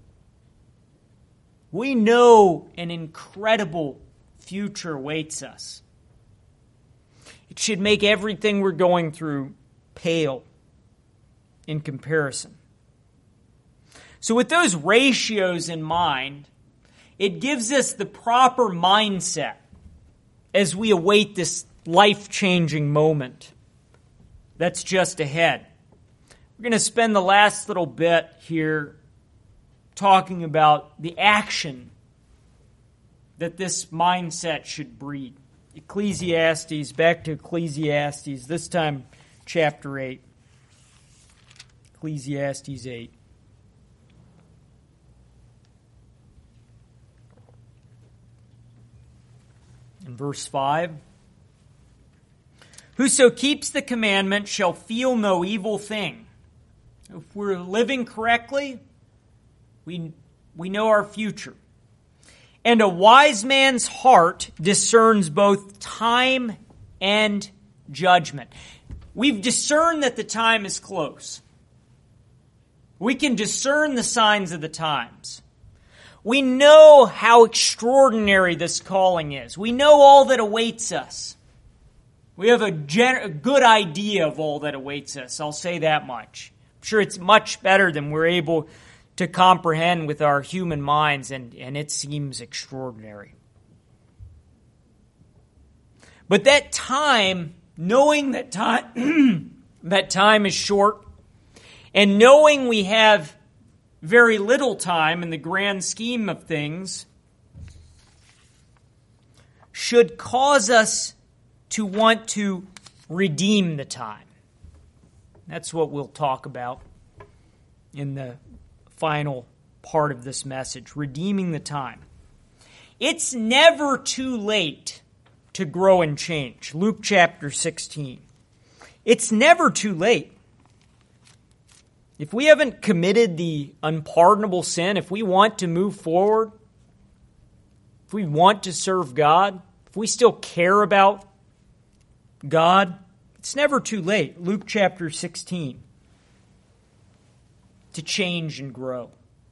We know an incredible future awaits us. It should make everything we're going through pale in comparison. So with those ratios in mind, it gives us the proper mindset as we await this life-changing moment that's just ahead. We're going to spend the last little bit here talking about the action that this mindset should breed. Ecclesiastes, back to Ecclesiastes, this time chapter eight. Ecclesiastes eight. In verse five, whoso keeps the commandment shall feel no evil thing. If we're living correctly, we, we know our future. And a wise man's heart discerns both time and judgment. We've discerned that the time is close. We can discern the signs of the times. We know how extraordinary this calling is. We know all that awaits us. We have a, gen- a good idea of all that awaits us. I'll say that much. I'm sure it's much better than we're able to comprehend with our human minds, and, and it seems extraordinary. But that time, knowing that time, that time is short, and knowing we have very little time in the grand scheme of things, should cause us to want to redeem the time. That's what we'll talk about in the final part of this message, redeeming the time. It's never too late to grow and change. Luke chapter sixteen. It's never too late. If we haven't committed the unpardonable sin, if we want to move forward, if we want to serve God, if we still care about God, it's never too late. Luke chapter sixteen. To change and grow.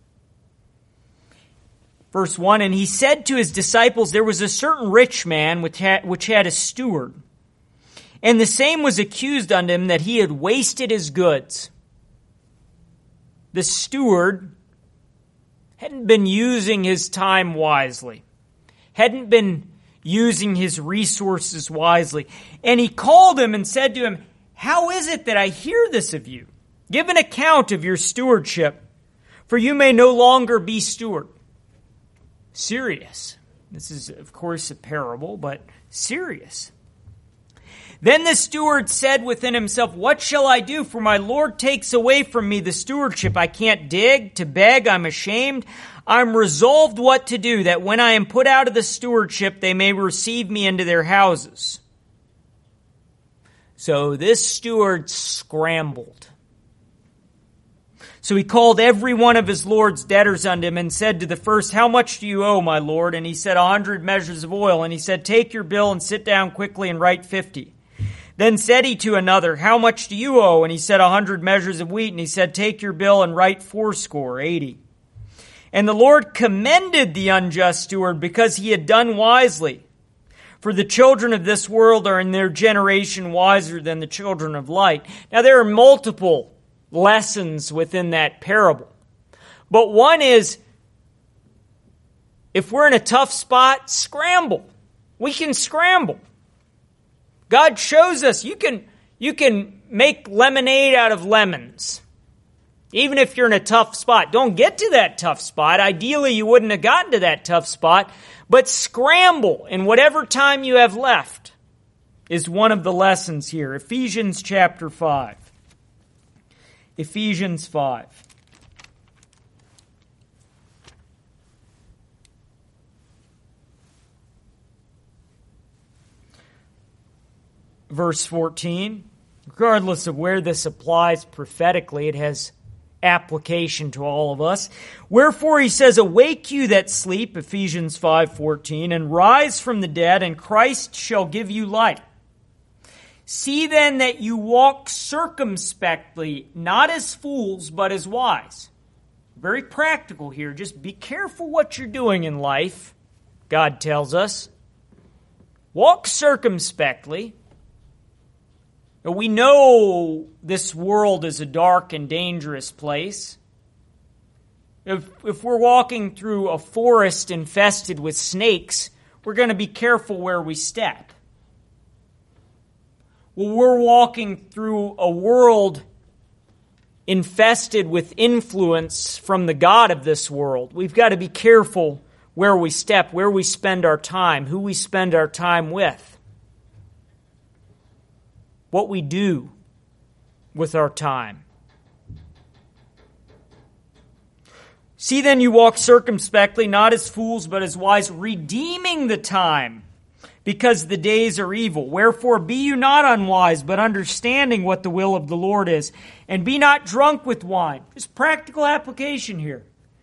Verse one, and he said to his disciples, there was a certain rich man which had, which had a steward, and the same was accused unto him that he had wasted his goods. The steward hadn't been using his time wisely, hadn't been using his resources wisely. And he called him and said to him, how is it that I hear this of you? Give an account of your stewardship, for you may no longer be steward. Serious. This is, of course, a parable, but serious. Then the steward said within himself, what shall I do? For my Lord takes away from me the stewardship. I can't dig, to beg, I'm ashamed. I'm resolved what to do, that when I am put out of the stewardship, they may receive me into their houses. So this steward scrambled. So he called every one of his Lord's debtors unto him and said to the first, how much do you owe, my Lord? And he said, a hundred measures of oil. And he said, take your bill and sit down quickly and write fifty. Then said he to another, how much do you owe? And he said, a hundred measures of wheat. And he said, take your bill and write fourscore, eighty. And the Lord commended the unjust steward because he had done wisely. For the children of this world are in their generation wiser than the children of light. Now there are multiple lessons within that parable. But one is, if we're in a tough spot, scramble. We can scramble. God shows us you can, you can make lemonade out of lemons. Even if you're in a tough spot. Don't get to that tough spot. Ideally, you wouldn't have gotten to that tough spot. But scramble in whatever time you have left is one of the lessons here. Ephesians chapter five. Ephesians five. Verse fourteen. Regardless of where this applies prophetically, it has application to all of us. Wherefore he says, awake you that sleep, Ephesians five fourteen, and rise from the dead, and Christ shall give you light. See then that you walk circumspectly, not as fools, but as wise. Very practical here. Just be careful what you're doing in life, God tells us. Walk circumspectly. We know this world is a dark and dangerous place. If, if we're walking through a forest infested with snakes, we're going to be careful where we step. Well, we're walking through a world infested with influence from the God of this world. We've got to be careful where we step, where we spend our time, who we spend our time with. What we do with our time. See then you walk circumspectly, not as fools, but as wise, redeeming the time, because the days are evil. Wherefore be you not unwise, but understanding what the will of the Lord is. And be not drunk with wine. There's practical application here.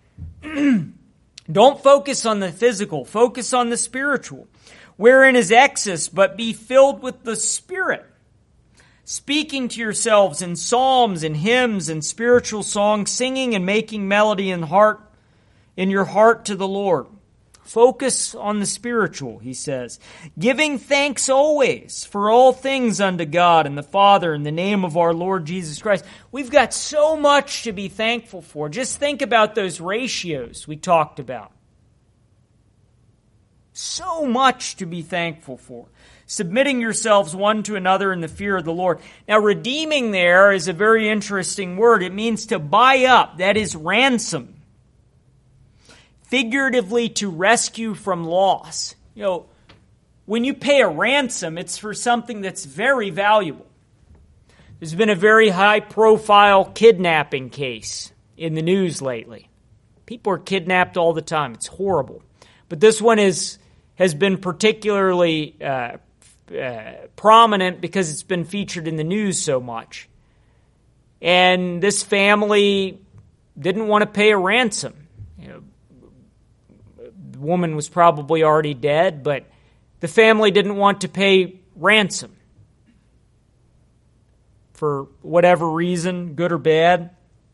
Don't focus on the physical. Focus on the spiritual. Wherein is excess, but be filled with the Spirit. Speaking to yourselves in psalms and hymns and spiritual songs, singing and making melody in heart, in your heart to the Lord. Focus on the spiritual, he says. Giving thanks always for all things unto God and the Father in the name of our Lord Jesus Christ. We've got so much to be thankful for. Just think about those ratios we talked about. So much to be thankful for. Submitting yourselves one to another in the fear of the Lord. Now, redeeming there is a very interesting word. It means to buy up. That is ransom. Figuratively, to rescue from loss. You know, when you pay a ransom, it's for something that's very valuable. There's been a very high-profile kidnapping case in the news lately. People are kidnapped all the time. It's horrible. But this one is has been particularly uh, uh, prominent because it's been featured in the news so much. And this family didn't want to pay a ransom. You know, the woman was probably already dead, but the family didn't want to pay ransom for whatever reason, good or bad.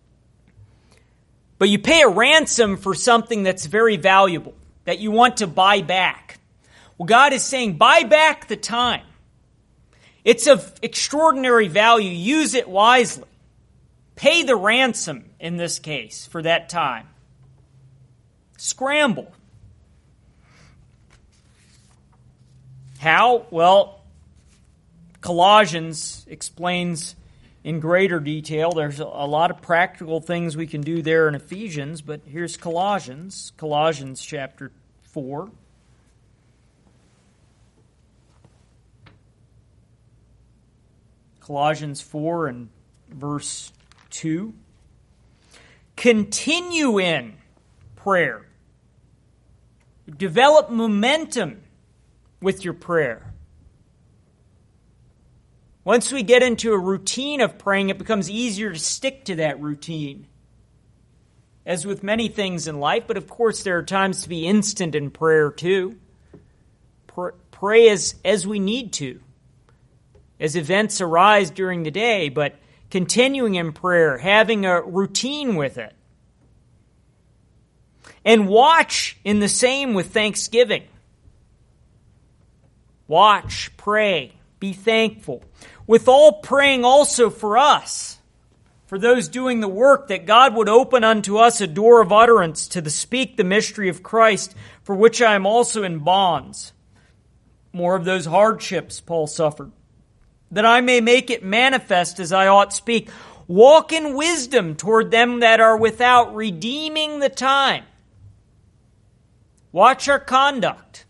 But you pay a ransom for something that's very valuable, that you want to buy back. Well, God is saying, buy back the time. It's of extraordinary value. Use it wisely. Pay the ransom, in this case, for that time. Scramble. How? Well, Colossians explains in greater detail. There's a lot of practical things we can do there in Ephesians, but here's Colossians, Colossians chapter four. Colossians four and verse two. Continue in prayer. Develop momentum with your prayer. Once we get into a routine of praying, it becomes easier to stick to that routine. As with many things in life, but of course there are times to be instant in prayer too. Pray as, as we need to, as events arise during the day, but continuing in prayer, having a routine with it. And watch in the same with thanksgiving. Watch, pray, be thankful. With all praying also for us, for those doing the work, that God would open unto us a door of utterance to the speak the mystery of Christ, for which I am also in bonds. More of those hardships Paul suffered, that I may make it manifest as I ought speak. Walk in wisdom toward them that are without, redeeming the time. Watch our conduct.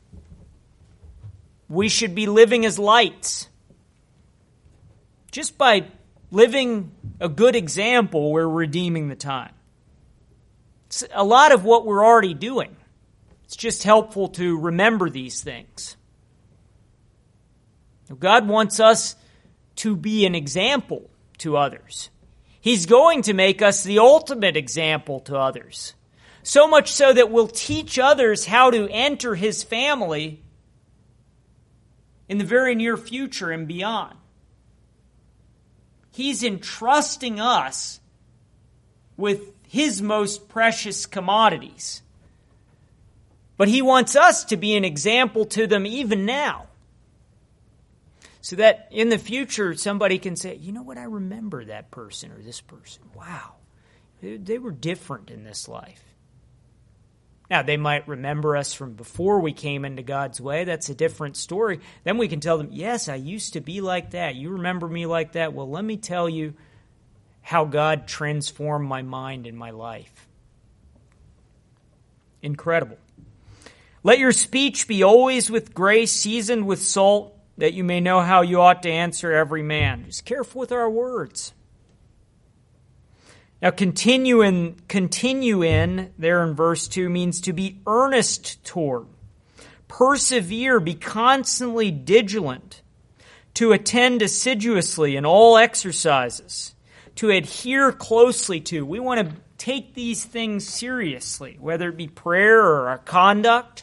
We should be living as lights. Just by living a good example, we're redeeming the time. It's a lot of what we're already doing. It's just helpful to remember these things. God wants us to be an example to others. He's going to make us the ultimate example to others. So much so that we'll teach others how to enter His family in the very near future and beyond. He's entrusting us with His most precious commodities. But He wants us to be an example to them even now. So that in the future, somebody can say, you know what, I remember that person or this person. Wow, they were different in this life. Now, they might remember us from before we came into God's way. That's a different story. Then we can tell them, yes, I used to be like that. You remember me like that? Well, let me tell you how God transformed my mind and my life. Incredible. Let your speech be always with grace, seasoned with salt, that you may know how you ought to answer every man. Just careful with our words. Now, continue in, continue in, there in verse two, means to be earnest toward. Persevere, be constantly vigilant. To attend assiduously in all exercises. To adhere closely to. We want to take these things seriously, whether it be prayer or our conduct.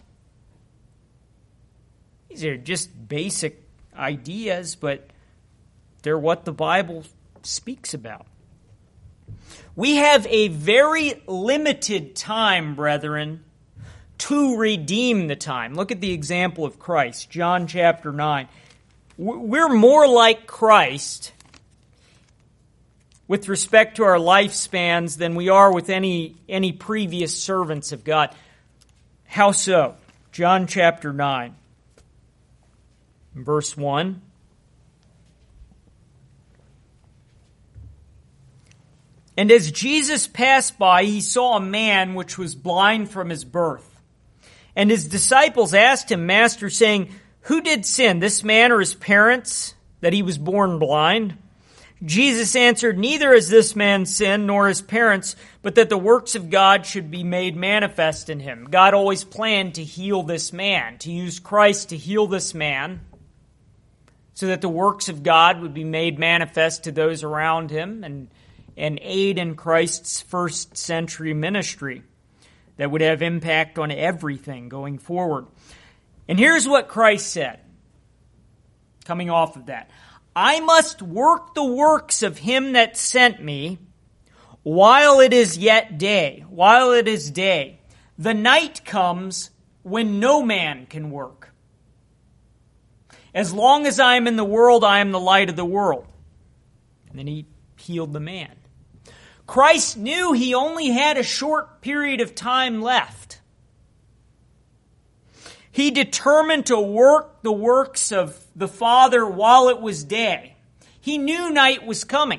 These are just basic ideas, but they're what the Bible speaks about. We have a very limited time, brethren, to redeem the time. Look at the example of Christ, John chapter nine. We're more like Christ with respect to our lifespans than we are with any, any previous servants of God. How so? John chapter nine, verse one. And as Jesus passed by, he saw a man which was blind from his birth. And his disciples asked him, Master, saying, Who did sin, this man or his parents, that he was born blind? Jesus answered, Neither has this man sinned, nor his parents, but that the works of God should be made manifest in him. God always planned to heal this man, to use Christ to heal this man, so that the works of God would be made manifest to those around him, and and aid in Christ's first century ministry that would have impact on everything going forward. And here's what Christ said, coming off of that. I must work the works of him that sent me while it is yet day, while it is day. The night comes when no man can work. As long as I am in the world, I am the light of the world. And then he healed the man. Christ knew he only had a short period of time left. He determined to work the works of the Father while it was day. He knew night was coming.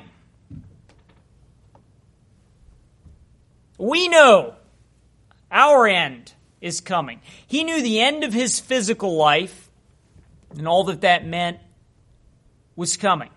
We know our end is coming. He knew the end of his physical life and all that that meant was coming.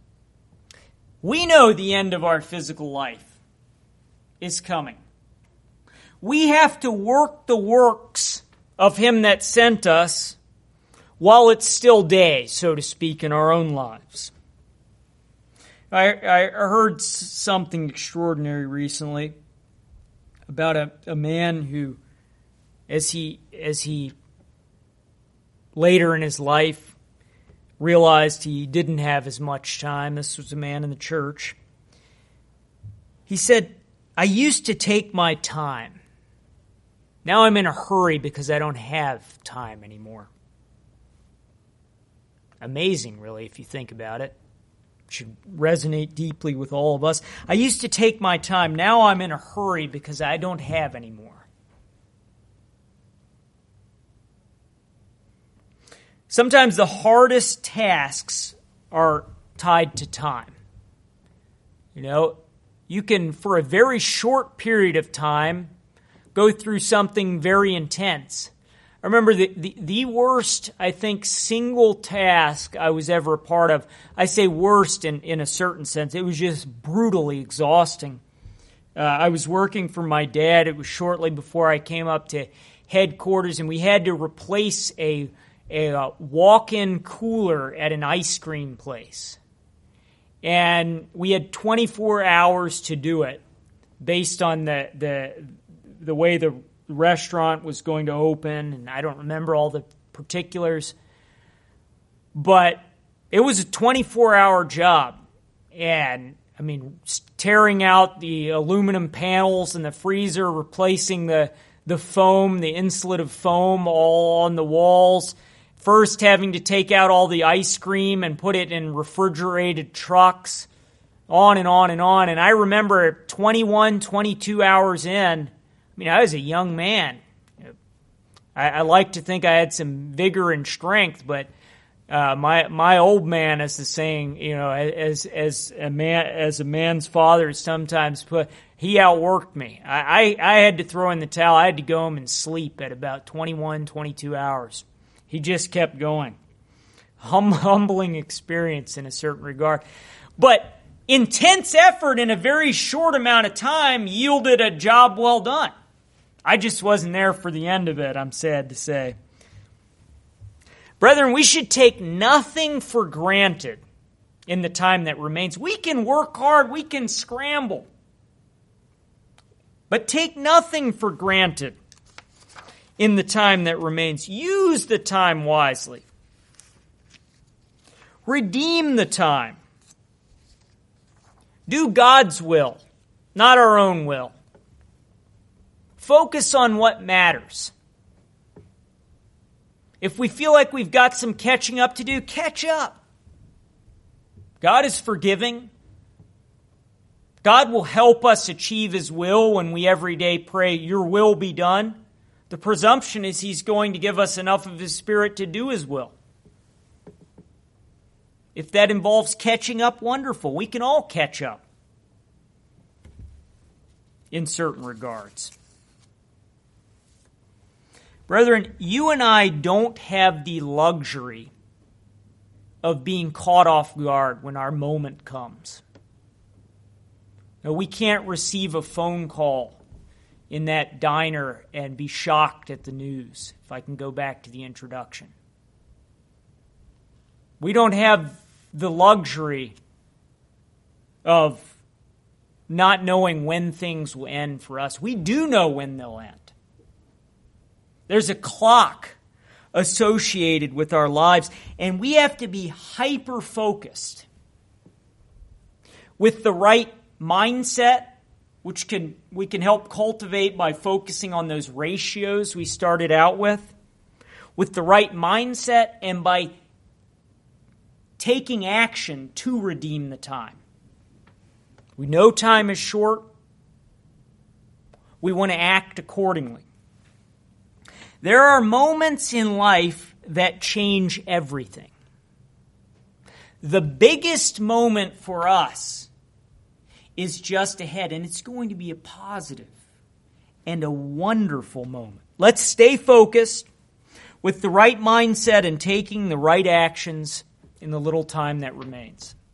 We know the end of our physical life is coming. We have to work the works of him that sent us while it's still day, so to speak, in our own lives. I, I heard something extraordinary recently about a, a man who, as he as he later in his life realized he didn't have as much time. This was a man in the church. He said, I used to take my time. Now I'm in a hurry because I don't have time anymore. Amazing, really, if you think about it. It should resonate deeply with all of us. I used to take my time. Now I'm in a hurry because I don't have anymore. Sometimes the hardest tasks are tied to time. You know, you can, for a very short period of time, go through something very intense. I remember the, the, the worst, I think, single task I was ever a part of. I say worst in, in a certain sense. It was just brutally exhausting. Uh, I was working for my dad. It was shortly before I came up to headquarters, and we had to replace a a uh, walk-in cooler at an ice cream place. And we had twenty-four hours to do it based on the the the way the restaurant was going to open, and I don't remember all the particulars. But it was a twenty-four hour job. And, I mean, tearing out the aluminum panels in the freezer, replacing the, the foam, the insulative foam all on the walls. First, having to take out all the ice cream and put it in refrigerated trucks, on and on and on. And I remember twenty-one, twenty-two hours in, I mean, I was a young man. I, I like to think I had some vigor and strength, but uh, my my old man, as the saying, you know, as as a man as a man's father sometimes put, he outworked me. I, I, I had to throw in the towel. I had to go home and sleep at about twenty-one, twenty-two hours. He just kept going. Hum, humbling experience in a certain regard. But intense effort in a very short amount of time yielded a job well done. I just wasn't there for the end of it, I'm sad to say. Brethren, we should take nothing for granted in the time that remains. We can work hard, we can scramble. But take nothing for granted in the time that remains. Use the time wisely. Redeem the time. Do God's will, not our own will. Focus on what matters. If we feel like we've got some catching up to do, catch up. God is forgiving. God will help us achieve His will when we every day pray, your will be done. The presumption is He's going to give us enough of His Spirit to do His will. If that involves catching up, wonderful. We can all catch up in certain regards. Brethren, you and I don't have the luxury of being caught off guard when our moment comes. Now, we can't receive a phone call in that diner and be shocked at the news, if I can go back to the introduction. We don't have the luxury of not knowing when things will end for us. We do know when they'll end. There's a clock associated with our lives, and we have to be hyper-focused with the right mindset, which can we can help cultivate by focusing on those ratios we started out with, with the right mindset and by taking action to redeem the time. We know time is short. We want to act accordingly. There are moments in life that change everything. The biggest moment for us is just ahead, and it's going to be a positive and a wonderful moment. Let's stay focused with the right mindset and taking the right actions in the little time that remains.